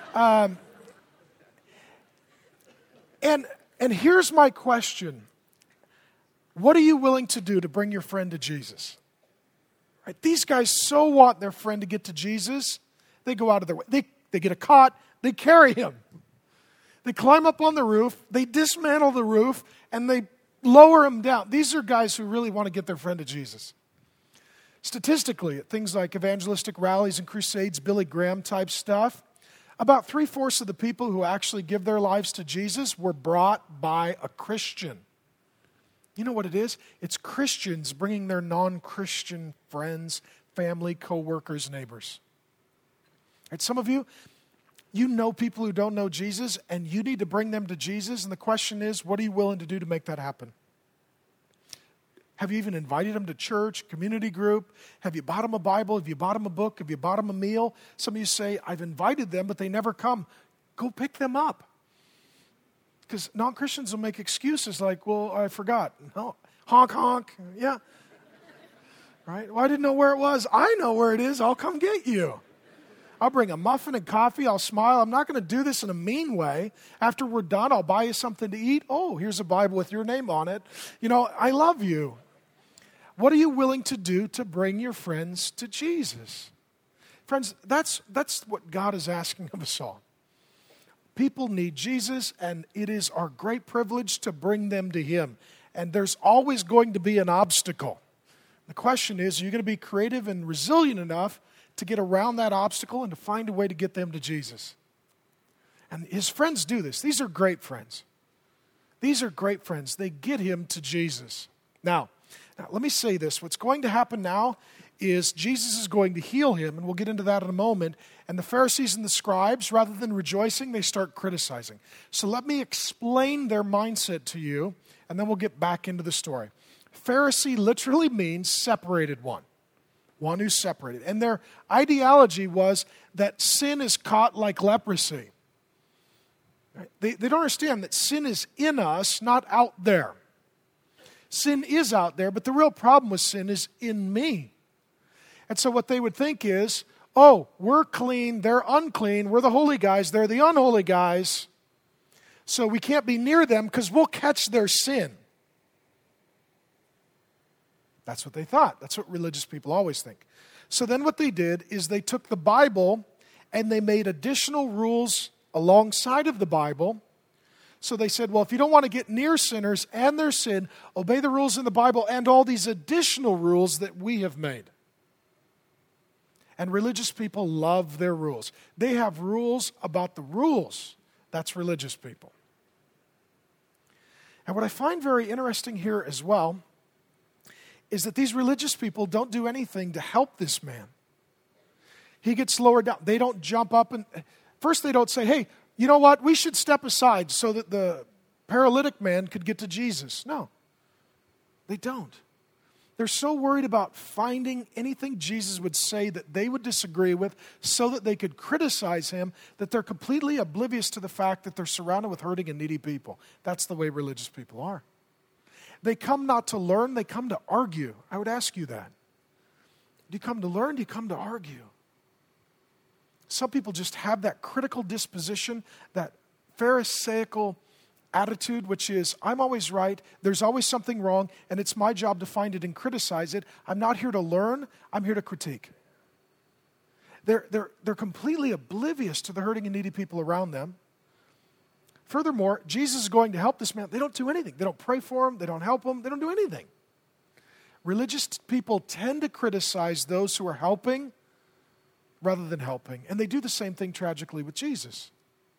And here's my question. What are you willing to do to bring your friend to Jesus? Right? These guys so want their friend to get to Jesus, they go out of their way. They get a cot, they carry him. They climb up on the roof, they dismantle the roof, and they lower him down. These are guys who really want to get their friend to Jesus. Statistically, at things like evangelistic rallies and crusades, Billy Graham type stuff, about 3/4 of the people who actually give their lives to Jesus were brought by a Christian. You know what it is? It's Christians bringing their non-Christian friends, family, co-workers, neighbors. And some of you, you know people who don't know Jesus, and you need to bring them to Jesus. And the question is, what are you willing to do to make that happen? Have you even invited them to church, community group? Have you bought them a Bible? Have you bought them a book? Have you bought them a meal? Some of you say, I've invited them, but they never come. Go pick them up. Because non-Christians will make excuses like, well, I forgot. No, honk, honk. Yeah. Right? Well, I didn't know where it was. I know where it is. I'll come get you. I'll bring a muffin and coffee. I'll smile. I'm not going to do this in a mean way. After we're done, I'll buy you something to eat. Oh, here's a Bible with your name on it. I love you. What are you willing to do to bring your friends to Jesus? Friends, that's what God is asking of us all. People need Jesus, and it is our great privilege to bring them to Him. And there's always going to be an obstacle. The question is, are you going to be creative and resilient enough to get around that obstacle and to find a way to get them to Jesus? And his friends do this. These are great friends. These are great friends. They get him to Jesus. Now, let me say this. What's going to happen now is Jesus is going to heal him, and we'll get into that in a moment. And the Pharisees and the scribes, rather than rejoicing, they start criticizing. So let me explain their mindset to you, and then we'll get back into the story. Pharisee literally means separated one who's separated. And their ideology was that sin is caught like leprosy. Right? They don't understand that sin is in us, not out there. Sin is out there, but the real problem with sin is in me. And so what they would think is, oh, we're clean, they're unclean, we're the holy guys, they're the unholy guys, so we can't be near them because we'll catch their sin. That's what they thought. That's what religious people always think. So then what they did is they took the Bible and they made additional rules alongside of the Bible. So they said, well, if you don't want to get near sinners and their sin, obey the rules in the Bible and all these additional rules that we have made. And religious people love their rules. They have rules about the rules. That's religious people. And what I find very interesting here as well is that these religious people don't do anything to help this man. He gets lowered down. They don't jump up and first they don't say, hey, you know what? We should step aside so that the paralytic man could get to Jesus. No, they don't. They're so worried about finding anything Jesus would say that they would disagree with so that they could criticize him that they're completely oblivious to the fact that they're surrounded with hurting and needy people. That's the way religious people are. They come not to learn, they come to argue. I would ask you that. Do you come to learn? Do you come to argue? Some people just have that critical disposition, that Pharisaical attitude, which is, I'm always right, there's always something wrong, and it's my job to find it and criticize it. I'm not here to learn, I'm here to critique. They're completely oblivious to the hurting and needy people around them. Furthermore, Jesus is going to help this man. They don't do anything. They don't pray for him, they don't help him, they don't do anything. Religious people tend to criticize those who are helping rather than helping, and they do the same thing tragically with Jesus.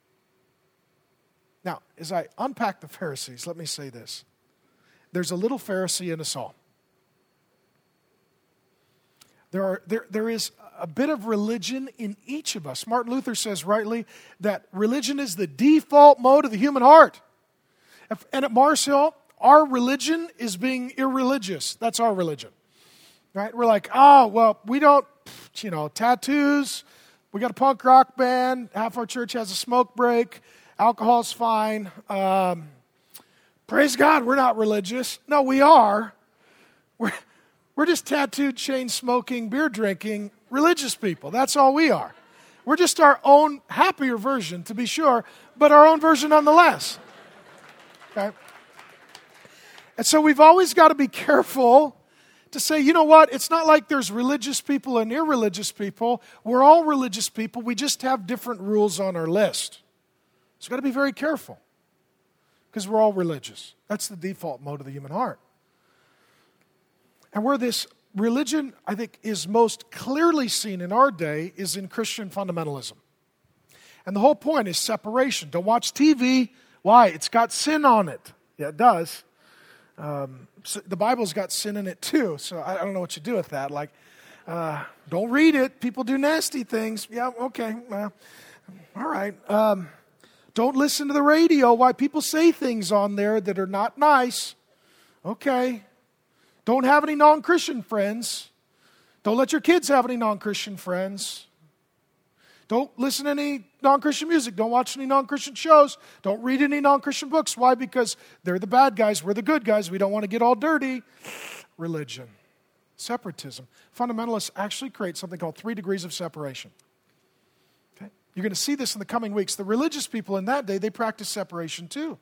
Now, as I unpack the Pharisees, let me say this. There's a little Pharisee in us all. There is a bit of religion in each of us. Martin Luther says rightly that religion is the default mode of the human heart. And at Mars Hill, our religion is being irreligious. That's our religion, right? We're like, oh, well, we don't, tattoos. We got a punk rock band. Half our church has a smoke break. Alcohol's fine. Praise God, we're not religious. No, we are. We're just tattooed, chain-smoking, beer-drinking religious people. That's all we are. We're just our own happier version, to be sure, but our own version nonetheless. Okay? And so we've always got to be careful to say, you know what, it's not like there's religious people and irreligious people. We're all religious people. We just have different rules on our list. So we've got to be very careful because we're all religious. That's the default mode of the human heart. And where this religion, I think, is most clearly seen in our day is in Christian fundamentalism. And the whole point is separation. Don't watch TV. Why? It's got sin on it. Yeah, it does. So the Bible's got sin in it too, so I don't know what you do with that. Like, don't read it. People do nasty things. Yeah, okay. All right. Don't listen to the radio. Why? People say things on there that are not nice. Okay. Don't have any non-Christian friends. Don't let your kids have any non-Christian friends. Don't listen to any non-Christian music. Don't watch any non-Christian shows. Don't read any non-Christian books. Why? Because they're the bad guys. We're the good guys. We don't want to get all dirty. Religion. Separatism. Fundamentalists actually create something called 3 degrees of separation. Okay? You're going to see this in the coming weeks. The religious people in that day, they practice separation too.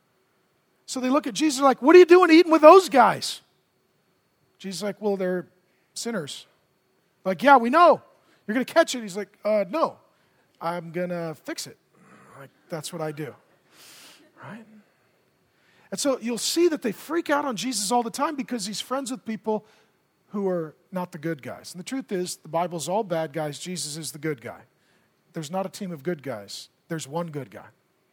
So they look at Jesus like, what are you doing eating with those guys? Jesus is like, well, they're sinners. Like, yeah, we know. You're going to catch it. He's like, no, I'm going to fix it. Like, that's what I do. Right? And so you'll see that they freak out on Jesus all the time because he's friends with people who are not the good guys. And the truth is, the Bible's all bad guys. Jesus is the good guy. There's not a team of good guys. There's one good guy.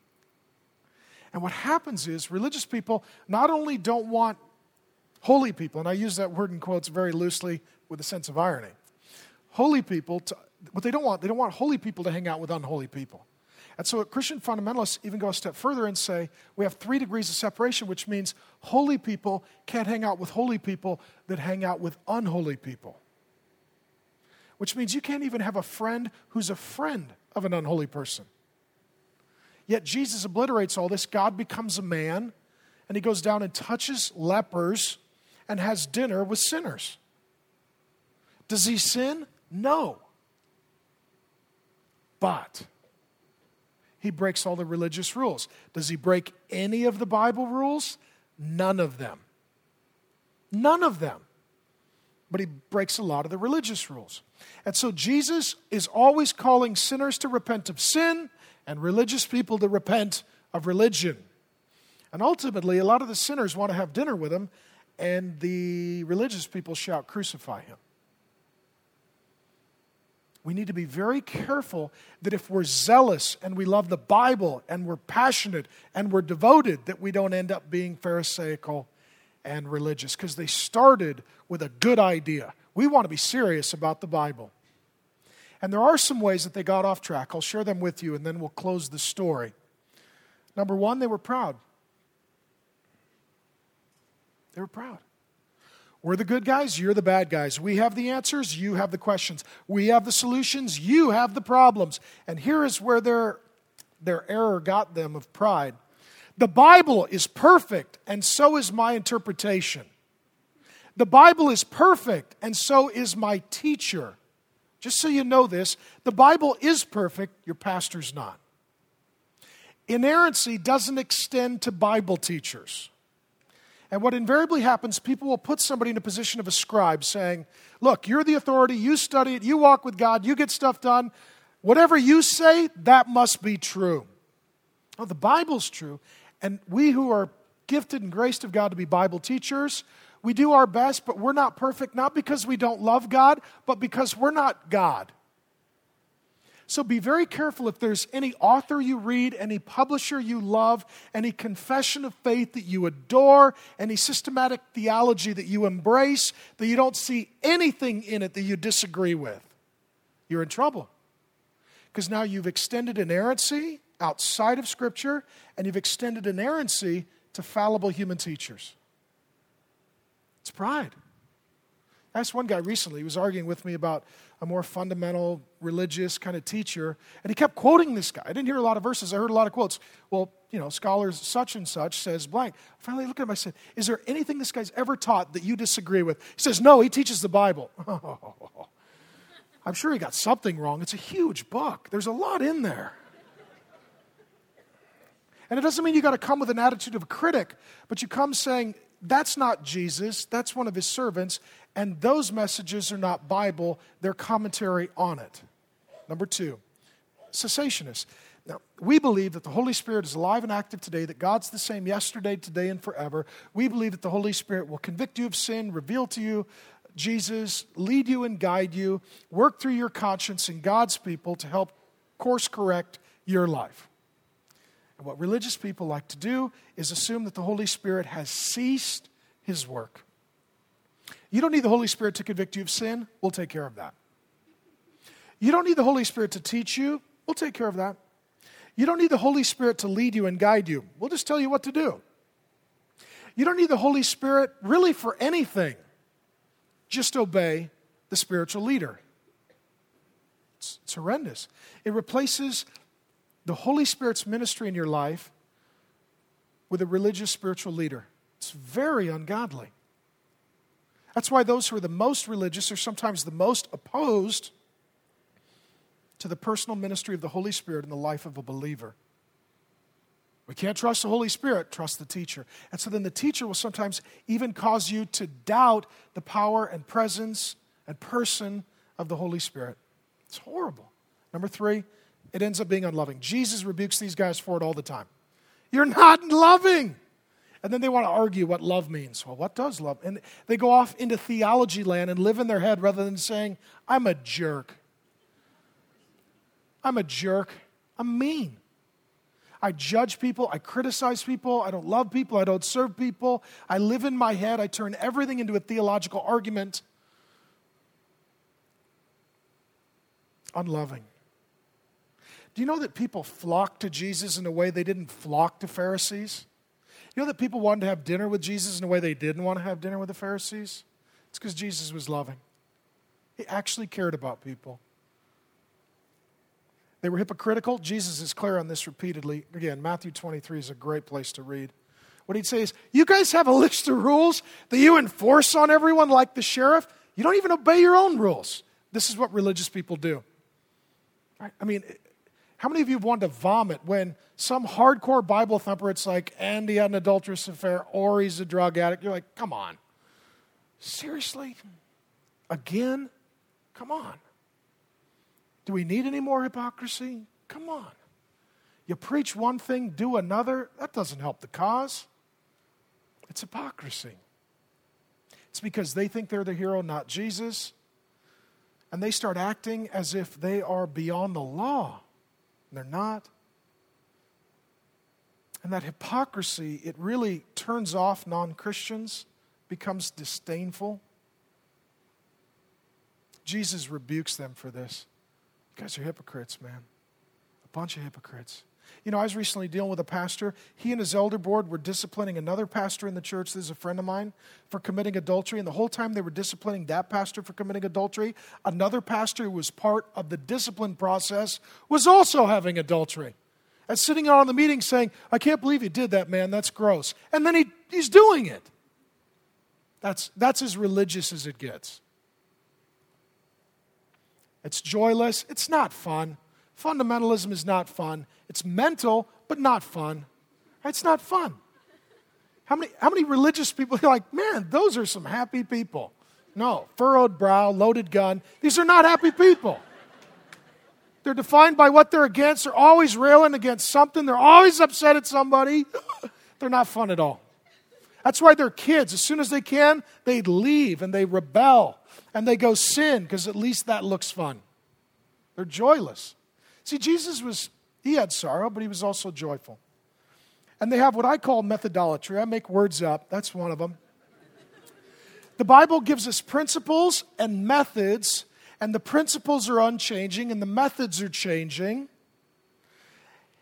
And what happens is religious people not only don't want holy people, and I use that word in quotes very loosely with a sense of irony. Holy people, what they don't want holy people to hang out with unholy people. And so Christian fundamentalists even go a step further and say we have 3 degrees of separation, which means holy people can't hang out with holy people that hang out with unholy people. Which means you can't even have a friend who's a friend of an unholy person. Yet Jesus obliterates all this. God becomes a man, and he goes down and touches lepers and has dinner with sinners. Does he sin? No. But he breaks all the religious rules. Does he break any of the Bible rules? None of them. None of them. But he breaks a lot of the religious rules. And so Jesus is always calling sinners to repent of sin and religious people to repent of religion. And ultimately, a lot of the sinners want to have dinner with him, and the religious people shout, "Crucify him." We need to be very careful that if we're zealous and we love the Bible and we're passionate and we're devoted, that we don't end up being pharisaical and religious, because they started with a good idea. We want to be serious about the Bible. And there are some ways that they got off track. I'll share them with you, and then we'll close the story. Number one, they were proud. They were proud. We're the good guys, you're the bad guys. We have the answers, you have the questions. We have the solutions, you have the problems. And here is where their error got them of pride. The Bible is perfect, and so is my interpretation. The Bible is perfect, and so is my teacher. Just so you know this, the Bible is perfect, your pastor's not. Inerrancy doesn't extend to Bible teachers. And what invariably happens, people will put somebody in a position of a scribe saying, look, you're the authority, you study it, you walk with God, you get stuff done. Whatever you say, that must be true. Oh, the Bible's true. And we who are gifted and graced of God to be Bible teachers, we do our best, but we're not perfect, not because we don't love God, but because we're not God. So be very careful if there's any author you read, any publisher you love, any confession of faith that you adore, any systematic theology that you embrace, that you don't see anything in it that you disagree with. You're in trouble. Because now you've extended inerrancy outside of Scripture, and you've extended inerrancy to fallible human teachers. It's pride. I asked one guy recently, he was arguing with me about a more fundamental religious kind of teacher, and he kept quoting this guy. I didn't hear a lot of verses, I heard a lot of quotes. Well, scholars such and such says blank. Finally, I looked at him, I said, is there anything this guy's ever taught that you disagree with? He says, no, he teaches the Bible. I'm sure he got something wrong. It's a huge book. There's a lot in there. And it doesn't mean you got to come with an attitude of a critic, but you come saying, that's not Jesus, that's one of his servants, and those messages are not Bible, they're commentary on it. Number 2, cessationists. Now, we believe that the Holy Spirit is alive and active today, that God's the same yesterday, today, and forever. We believe that the Holy Spirit will convict you of sin, reveal to you Jesus, lead you and guide you, work through your conscience and God's people to help course correct your life. And what religious people like to do is assume that the Holy Spirit has ceased his work. You don't need the Holy Spirit to convict you of sin. We'll take care of that. You don't need the Holy Spirit to teach you. We'll take care of that. You don't need the Holy Spirit to lead you and guide you. We'll just tell you what to do. You don't need the Holy Spirit really for anything. Just obey the spiritual leader. It's horrendous. It replaces the Holy Spirit's ministry in your life with a religious spiritual leader. It's very ungodly. That's why those who are the most religious are sometimes the most opposed to the personal ministry of the Holy Spirit in the life of a believer. We can't trust the Holy Spirit, trust the teacher. And so then the teacher will sometimes even cause you to doubt the power and presence and person of the Holy Spirit. It's horrible. Number 3, it ends up being unloving. Jesus rebukes these guys for it all the time. You're not loving. And then they want to argue what love means. Well, what does love? And they go off into theology land and live in their head rather than saying, I'm a jerk. I'm a jerk. I'm mean. I judge people. I criticize people. I don't love people. I don't serve people. I live in my head. I turn everything into a theological argument. Unloving. Do you know that people flocked to Jesus in a way they didn't flock to Pharisees? You know that people wanted to have dinner with Jesus in a way they didn't want to have dinner with the Pharisees? It's because Jesus was loving. He actually cared about people. They were hypocritical. Jesus is clear on this repeatedly. Again, Matthew 23 is a great place to read. What he'd say is, you guys have a list of rules that you enforce on everyone like the sheriff. You don't even obey your own rules. This is what religious people do. Right? I mean, how many of you have wanted to vomit when some hardcore Bible thumper, it's like, and he had an adulterous affair, or he's a drug addict. You're like, come on. Seriously? Again? Come on. Do we need any more hypocrisy? Come on. You preach one thing, do another. That doesn't help the cause. It's hypocrisy. It's because they think they're the hero, not Jesus. And they start acting as if they are beyond the law. And they're not. And that hypocrisy, it really turns off non-Christians, becomes disdainful. Jesus rebukes them for this. You guys are hypocrites, man. A bunch of hypocrites. You know, I was recently dealing with a pastor. He and his elder board were disciplining another pastor in the church, this is a friend of mine, for committing adultery. And the whole time they were disciplining that pastor for committing adultery, another pastor who was part of the discipline process was also having adultery. And sitting out on the meeting saying, I can't believe you did that, man. That's gross. And then he's doing it. That's as religious as it gets. It's joyless. It's not fun. Fundamentalism is not fun. It's mental, but not fun. It's not fun. How many religious people are like, man, those are some happy people? No, furrowed brow, loaded gun. These are not happy people. They're defined by what they're against. They're always railing against something. They're always upset at somebody. They're not fun at all. That's why they're kids. As soon as they can, they leave and they rebel. And they go sin, because at least that looks fun. They're joyless. See, Jesus he had sorrow, but he was also joyful. And they have what I call methodolatry. I make words up. That's one of them. The Bible gives us principles and methods, and the principles are unchanging, and the methods are changing.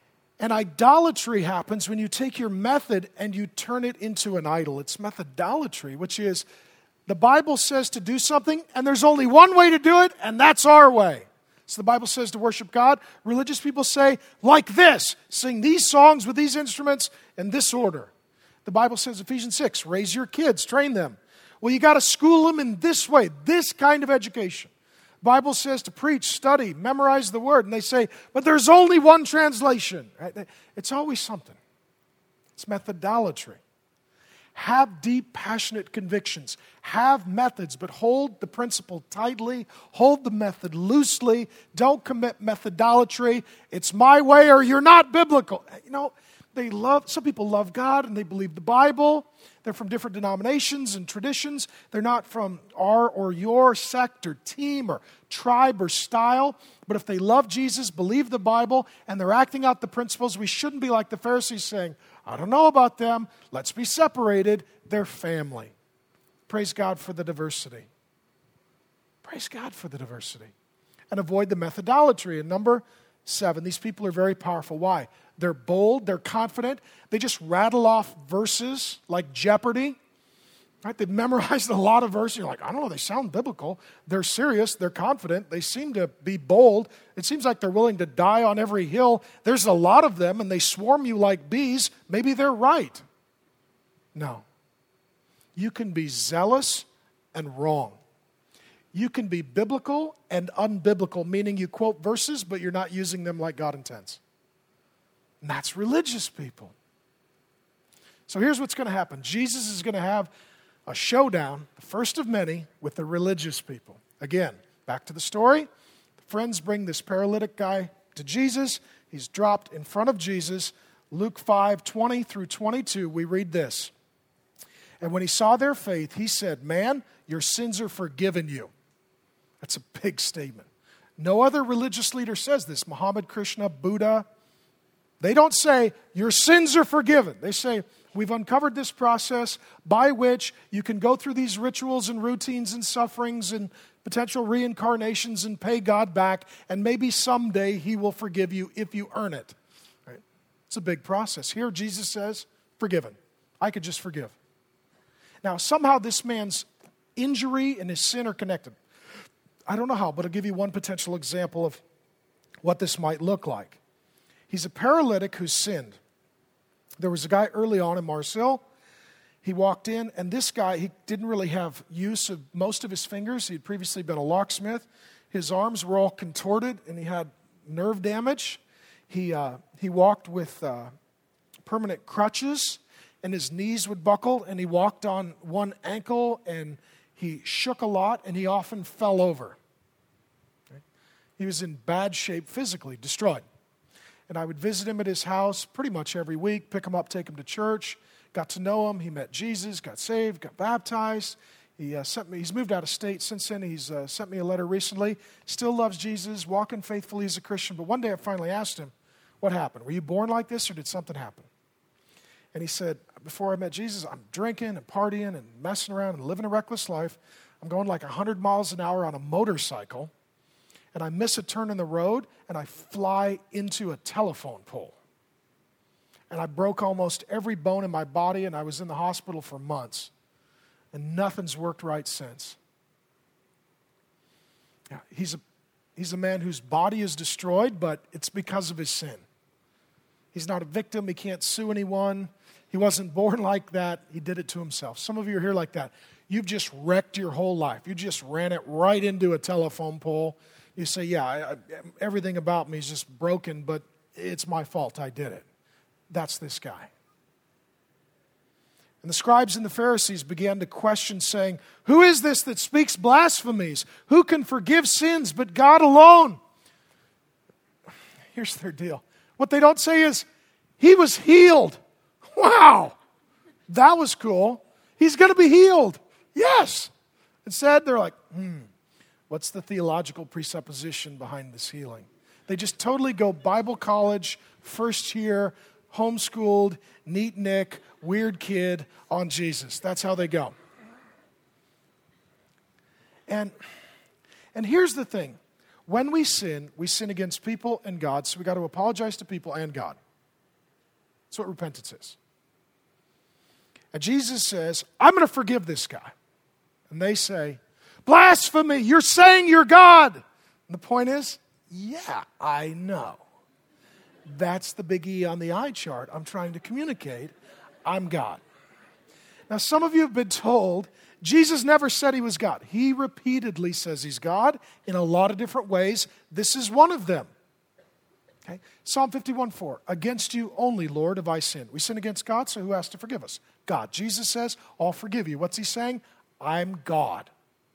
And idolatry happens when you take your method and you turn it into an idol. It's methodolatry, which is the Bible says to do something, and there's only one way to do it, and that's our way. So the Bible says to worship God. Religious people say, like this, sing these songs with these instruments in this order. The Bible says, Ephesians 6, raise your kids, train them. Well, you got to school them in this way, this kind of education. The Bible says to preach, study, memorize the word. And they say, but there's only one translation. Right? It's always something. It's methodolatry. Have deep, passionate convictions. Have methods, but hold the principle tightly. Hold the method loosely. Don't commit methodolatry. It's my way or you're not biblical. You know, some people love God and they believe the Bible. They're from different denominations and traditions. They're not from our or your sect or team or tribe or style. But if they love Jesus, believe the Bible, and they're acting out the principles, we shouldn't be like the Pharisees saying, I don't know about them. Let's be separated. They're family. Praise God for the diversity. Praise God for the diversity. And avoid the methodolatry. And number 7, these people are very powerful. Why? They're bold, they're confident. They just rattle off verses like Jeopardy. Right? They've memorized a lot of verses. You're like, I don't know, they sound biblical. They're serious, they're confident. They seem to be bold. It seems like they're willing to die on every hill. There's a lot of them, and they swarm you like bees. Maybe they're right. No. You can be zealous and wrong. You can be biblical and unbiblical, meaning you quote verses, but you're not using them like God intends. And that's religious people. So here's what's going to happen. Jesus is going to have a showdown, the first of many, with the religious people. Again, back to the story. The friends bring this paralytic guy to Jesus. He's dropped in front of Jesus. Luke 5:20 through 22, we read this. And when he saw their faith, he said, man, your sins are forgiven you. That's a big statement. No other religious leader says this. Muhammad, Krishna, Buddha. They don't say, your sins are forgiven. They say, we've uncovered this process by which you can go through these rituals and routines and sufferings and potential reincarnations and pay God back, and maybe someday he will forgive you if you earn it. Right? It's a big process. Here Jesus says, forgiven. I could just forgive. Now, somehow this man's injury and his sin are connected. I don't know how, but I'll give you one potential example of what this might look like. He's a paralytic who's sinned. There was a guy early on in Mars Hill. He walked in, and this guy, he didn't really have use of most of his fingers. He had previously been a locksmith. His arms were all contorted, and he had nerve damage. He walked with permanent crutches, and his knees would buckle, and he walked on one ankle, and he shook a lot, and he often fell over. Okay? He was in bad shape physically, destroyed. And I would visit him at his house pretty much every week, pick him up, take him to church, got to know him. He met Jesus, got saved, got baptized. He's moved out of state since then. He's sent me a letter recently. Still loves Jesus, walking faithfully as a Christian. But one day I finally asked him, what happened? Were you born like this or did something happen? And he said, before I met Jesus, I'm drinking and partying and messing around and living a reckless life. I'm going like 100 miles an hour on a motorcycle. And I miss a turn in the road, and I fly into a telephone pole. And I broke almost every bone in my body, and I was in the hospital for months. And nothing's worked right since. Yeah, he's a man whose body is destroyed, but it's because of his sin. He's not a victim. He can't sue anyone. He wasn't born like that. He did it to himself. Some of you are here like that. You've just wrecked your whole life. You just ran it right into a telephone pole. You say, yeah, everything about me is just broken, but it's my fault. I did it. That's this guy. And the scribes and the Pharisees began to question, saying, who is this that speaks blasphemies? Who can forgive sins but God alone? Here's their deal. What they don't say is, he was healed. Wow, that was cool. He's going to be healed. Yes. Instead, they're like, what's the theological presupposition behind this healing? They just totally go Bible college, first year, homeschooled, neat Nick, weird kid on Jesus. That's how they go. And here's the thing. When we sin against people and God, so we got to apologize to people and God. That's what repentance is. And Jesus says, I'm going to forgive this guy. And they say, blasphemy, you're saying you're God. And the point is, yeah, I know. That's the big E on the eye chart. I'm trying to communicate. I'm God. Now, some of you have been told Jesus never said he was God. He repeatedly says he's God in a lot of different ways. This is one of them. Okay? Psalm 51:4, against you only, Lord, have I sinned. We sin against God, so who has to forgive us? God. Jesus says, I'll forgive you. What's he saying? I'm God.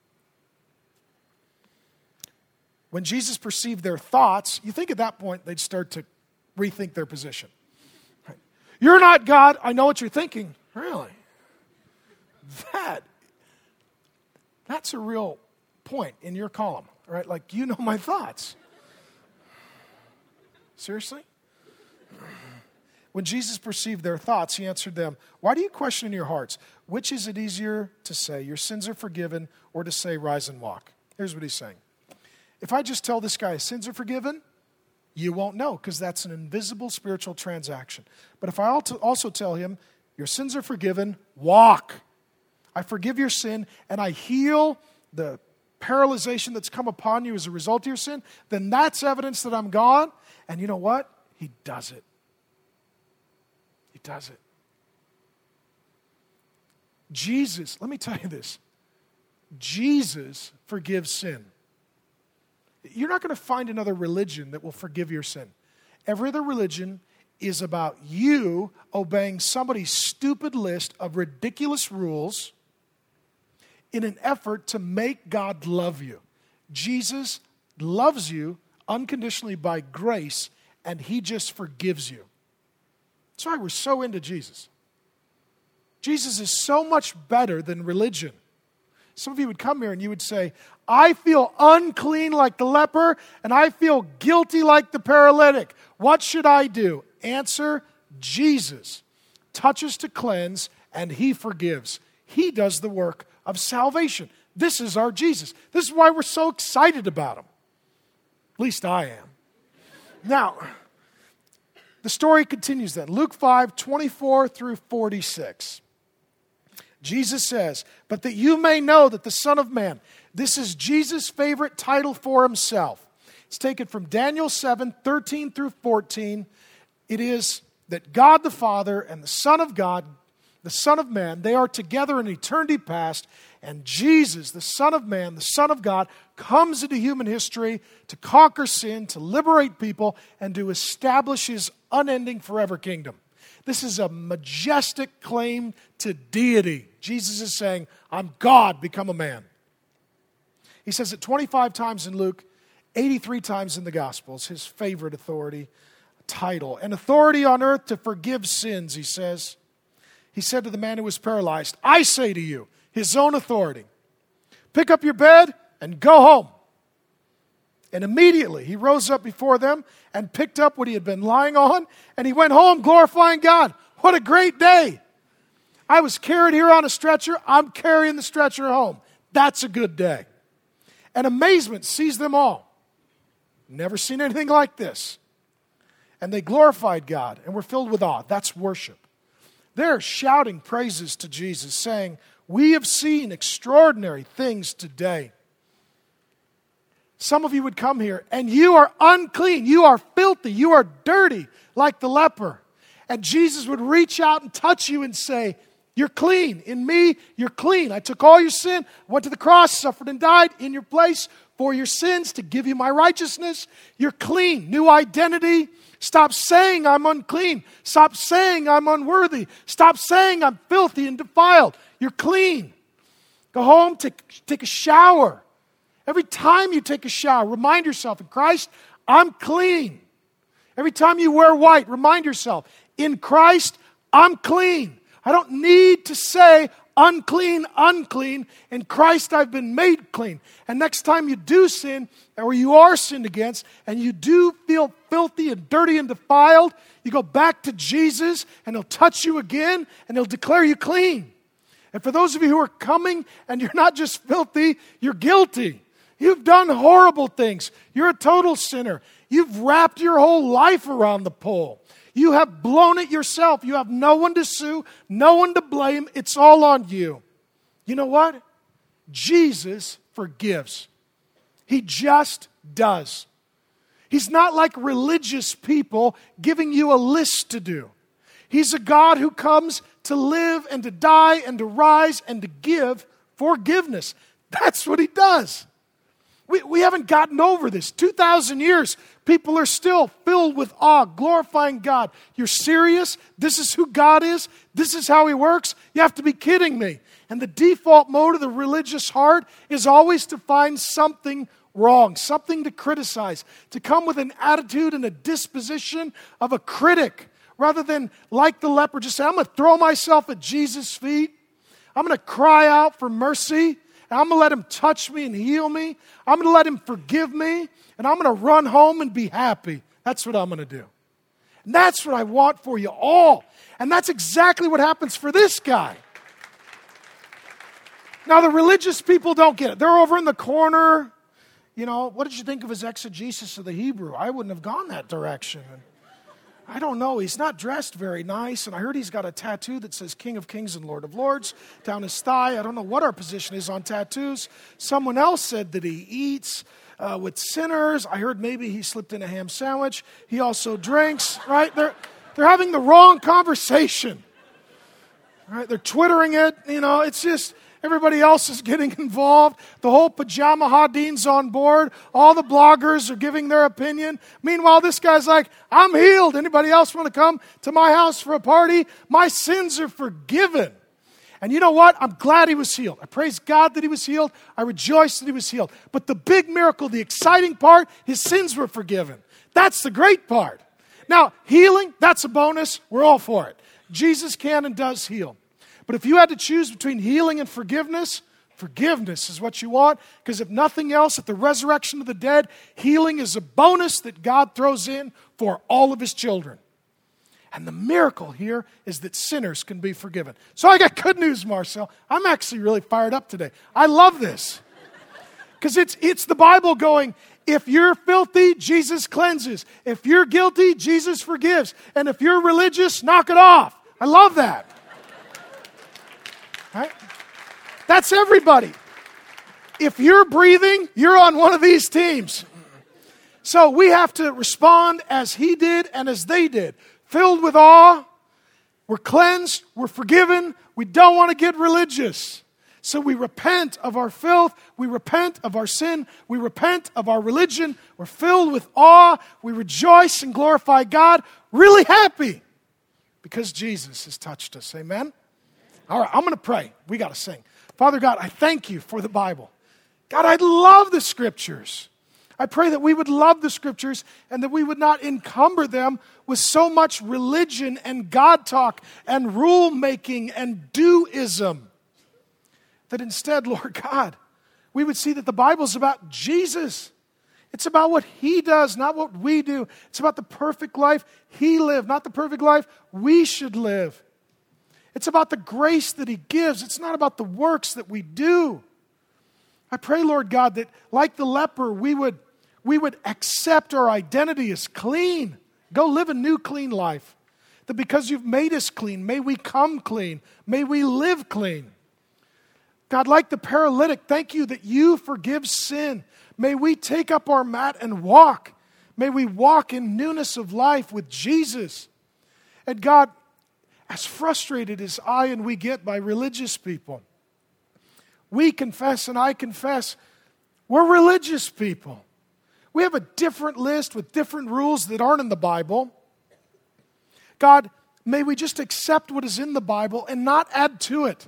When Jesus perceived their thoughts, you think at that point they'd start to rethink their position. Right? You're not God. I know what you're thinking. Really? That's a real point in your column, right? Like, you know my thoughts. Seriously? When Jesus perceived their thoughts, he answered them, why do you question in your hearts? Which is it easier to say, your sins are forgiven, or to say, rise and walk? Here's what he's saying. If I just tell this guy his sins are forgiven, you won't know, because that's an invisible spiritual transaction. But if I also tell him, your sins are forgiven, walk. I forgive your sin, and I heal the paralyzation that's come upon you as a result of your sin, then that's evidence that I'm God. And you know what? He does it. He does it. Jesus, let me tell you this. Jesus forgives sin. You're not going to find another religion that will forgive your sin. Every other religion is about you obeying somebody's stupid list of ridiculous rules in an effort to make God love you. Jesus loves you unconditionally by grace, and he just forgives you. That's why we're so into Jesus. Jesus is so much better than religion. Some of you would come here and you would say, I feel unclean like the leper, and I feel guilty like the paralytic. What should I do? Answer, Jesus touches to cleanse, and he forgives. He does the work of salvation. This is our Jesus. This is why we're so excited about him. At least I am. Now, the story continues then. Luke 5:24 through 46. Jesus says, but that you may know that the Son of Man, this is Jesus' favorite title for himself. It's taken from Daniel 7:13 through 14. It is that God the Father and the Son of God, the Son of Man, they are together in eternity past, and Jesus, the Son of Man, the Son of God, comes into human history to conquer sin, to liberate people, and to establish his unending forever kingdom. This is a majestic claim to deity. Jesus is saying, I'm God, become a man. He says it 25 times in Luke, 83 times in the Gospels, his favorite authority title. An authority on earth to forgive sins, he says. He said to the man who was paralyzed, I say to you, his own authority, pick up your bed and go home. And immediately he rose up before them and picked up what he had been lying on, and he went home glorifying God. What a great day. I was carried here on a stretcher. I'm carrying the stretcher home. That's a good day. And amazement seized them all. Never seen anything like this. And they glorified God and were filled with awe. That's worship. They're shouting praises to Jesus, saying, we have seen extraordinary things today. Some of you would come here and you are unclean, you are filthy, you are dirty like the leper. And Jesus would reach out and touch you and say, you're clean. In me, you're clean. I took all your sin, went to the cross, suffered and died in your place for your sins to give you my righteousness. You're clean. New identity. Stop saying I'm unclean. Stop saying I'm unworthy. Stop saying I'm filthy and defiled. You're clean. Go home, take a shower. Every time you take a shower, remind yourself, in Christ, I'm clean. Every time you wear white, remind yourself, in Christ, I'm clean. I don't need to say, unclean, unclean. In Christ, I've been made clean. And next time you do sin, or you are sinned against, and you do feel filthy and dirty and defiled, you go back to Jesus, and He'll touch you again, and He'll declare you clean. And for those of you who are coming, and you're not just filthy, you're guilty. You've done horrible things. You're a total sinner. You've wrapped your whole life around the pole. You have blown it yourself. You have no one to sue, no one to blame. It's all on you. You know what? Jesus forgives. He just does. He's not like religious people giving you a list to do. He's a God who comes to live and to die and to rise and to give forgiveness. That's what he does. We haven't gotten over this. 2,000 years, people are still filled with awe, glorifying God. You're serious? This is who God is? This is how he works? You have to be kidding me. And the default mode of the religious heart is always to find something wrong, something to criticize, to come with an attitude and a disposition of a critic, rather than, like the leper, just say, I'm going to throw myself at Jesus' feet. I'm going to cry out for mercy. And I'm going to let him touch me and heal me. I'm going to let him forgive me. And I'm going to run home and be happy. That's what I'm going to do. And that's what I want for you all. And that's exactly what happens for this guy. Now, the religious people don't get it. They're over in the corner. You know, what did you think of his exegesis of the Hebrew? I wouldn't have gone that direction. I don't know. He's not dressed very nice. And I heard he's got a tattoo that says King of Kings and Lord of Lords down his thigh. I don't know what our position is on tattoos. Someone else said that he eats with sinners. I heard maybe he slipped in a ham sandwich. He also drinks, right? They're having the wrong conversation. Right? They're twittering it. You know, it's just... Everybody else is getting involved. The whole pajama hadeen's on board. All the bloggers are giving their opinion. Meanwhile, this guy's like, I'm healed. Anybody else want to come to my house for a party? My sins are forgiven. And you know what? I'm glad he was healed. I praise God that he was healed. I rejoice that he was healed. But the big miracle, the exciting part, his sins were forgiven. That's the great part. Now, healing, that's a bonus. We're all for it. Jesus can and does heal. But if you had to choose between healing and forgiveness, forgiveness is what you want. Because if nothing else, at the resurrection of the dead, healing is a bonus that God throws in for all of his children. And the miracle here is that sinners can be forgiven. So I got good news, Marcel. I'm actually really fired up today. I love this. Because it's the Bible going, if you're filthy, Jesus cleanses. If you're guilty, Jesus forgives. And if you're religious, knock it off. I love that. Right? That's everybody. If you're breathing, you're on one of these teams. So we have to respond as he did and as they did. Filled with awe, we're cleansed, we're forgiven, we don't want to get religious. So we repent of our filth, we repent of our sin, we repent of our religion, we're filled with awe, we rejoice and glorify God, really happy because Jesus has touched us. Amen? All right, I'm going to pray. We got to sing. Father God, I thank you for the Bible. God, I love the Scriptures. I pray that we would love the Scriptures and that we would not encumber them with so much religion and God talk and rule making and doism. That instead, Lord God, we would see that the Bible is about Jesus. It's about what he does, not what we do. It's about the perfect life he lived, not the perfect life we should live. It's about the grace that he gives. It's not about the works that we do. I pray, Lord God, that like the leper, we would accept our identity as clean. Go live a new clean life. That because you've made us clean, may we come clean. May we live clean. God, like the paralytic, thank you that you forgive sin. May we take up our mat and walk. May we walk in newness of life with Jesus. And God, as frustrated as I and we get by religious people, we confess and I confess, we're religious people. We have a different list with different rules that aren't in the Bible. God, may we just accept what is in the Bible and not add to it.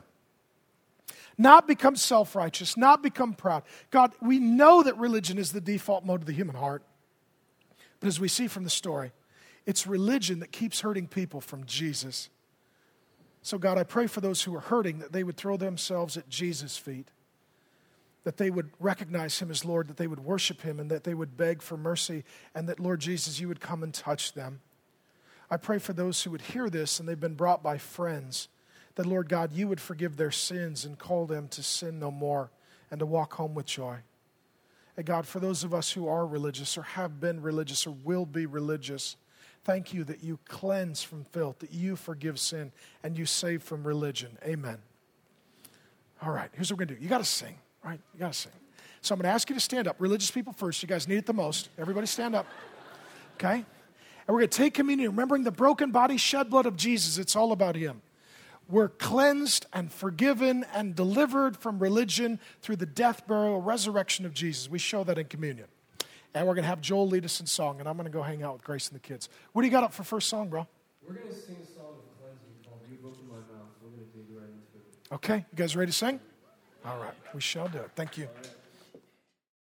Not become self-righteous, not become proud. God, we know that religion is the default mode of the human heart. But as we see from the story, it's religion that keeps hurting people from Jesus. So God, I pray for those who are hurting that they would throw themselves at Jesus' feet, that they would recognize him as Lord, that they would worship him, and that they would beg for mercy, and that, Lord Jesus, you would come and touch them. I pray for those who would hear this and they've been brought by friends, that, Lord God, you would forgive their sins and call them to sin no more and to walk home with joy. And God, for those of us who are religious or have been religious or will be religious, thank you that you cleanse from filth, that you forgive sin, and you save from religion. Amen. All right, here's what we're going to do. You got to sing, right? You got to sing. So I'm going to ask you to stand up. Religious people first. You guys need it the most. Everybody stand up. Okay? And we're going to take communion, remembering the broken body, shed blood of Jesus. It's all about him. We're cleansed and forgiven and delivered from religion through the death, burial, resurrection of Jesus. We show that in communion. And we're going to have Joel lead us in song, and I'm going to go hang out with Grace and the kids. What do you got up for first song, bro? We're going to sing a song of cleansing called You've Opened My Mouth. We're going to dig right into it. Okay, you guys ready to sing? All right, we shall do it. Thank you.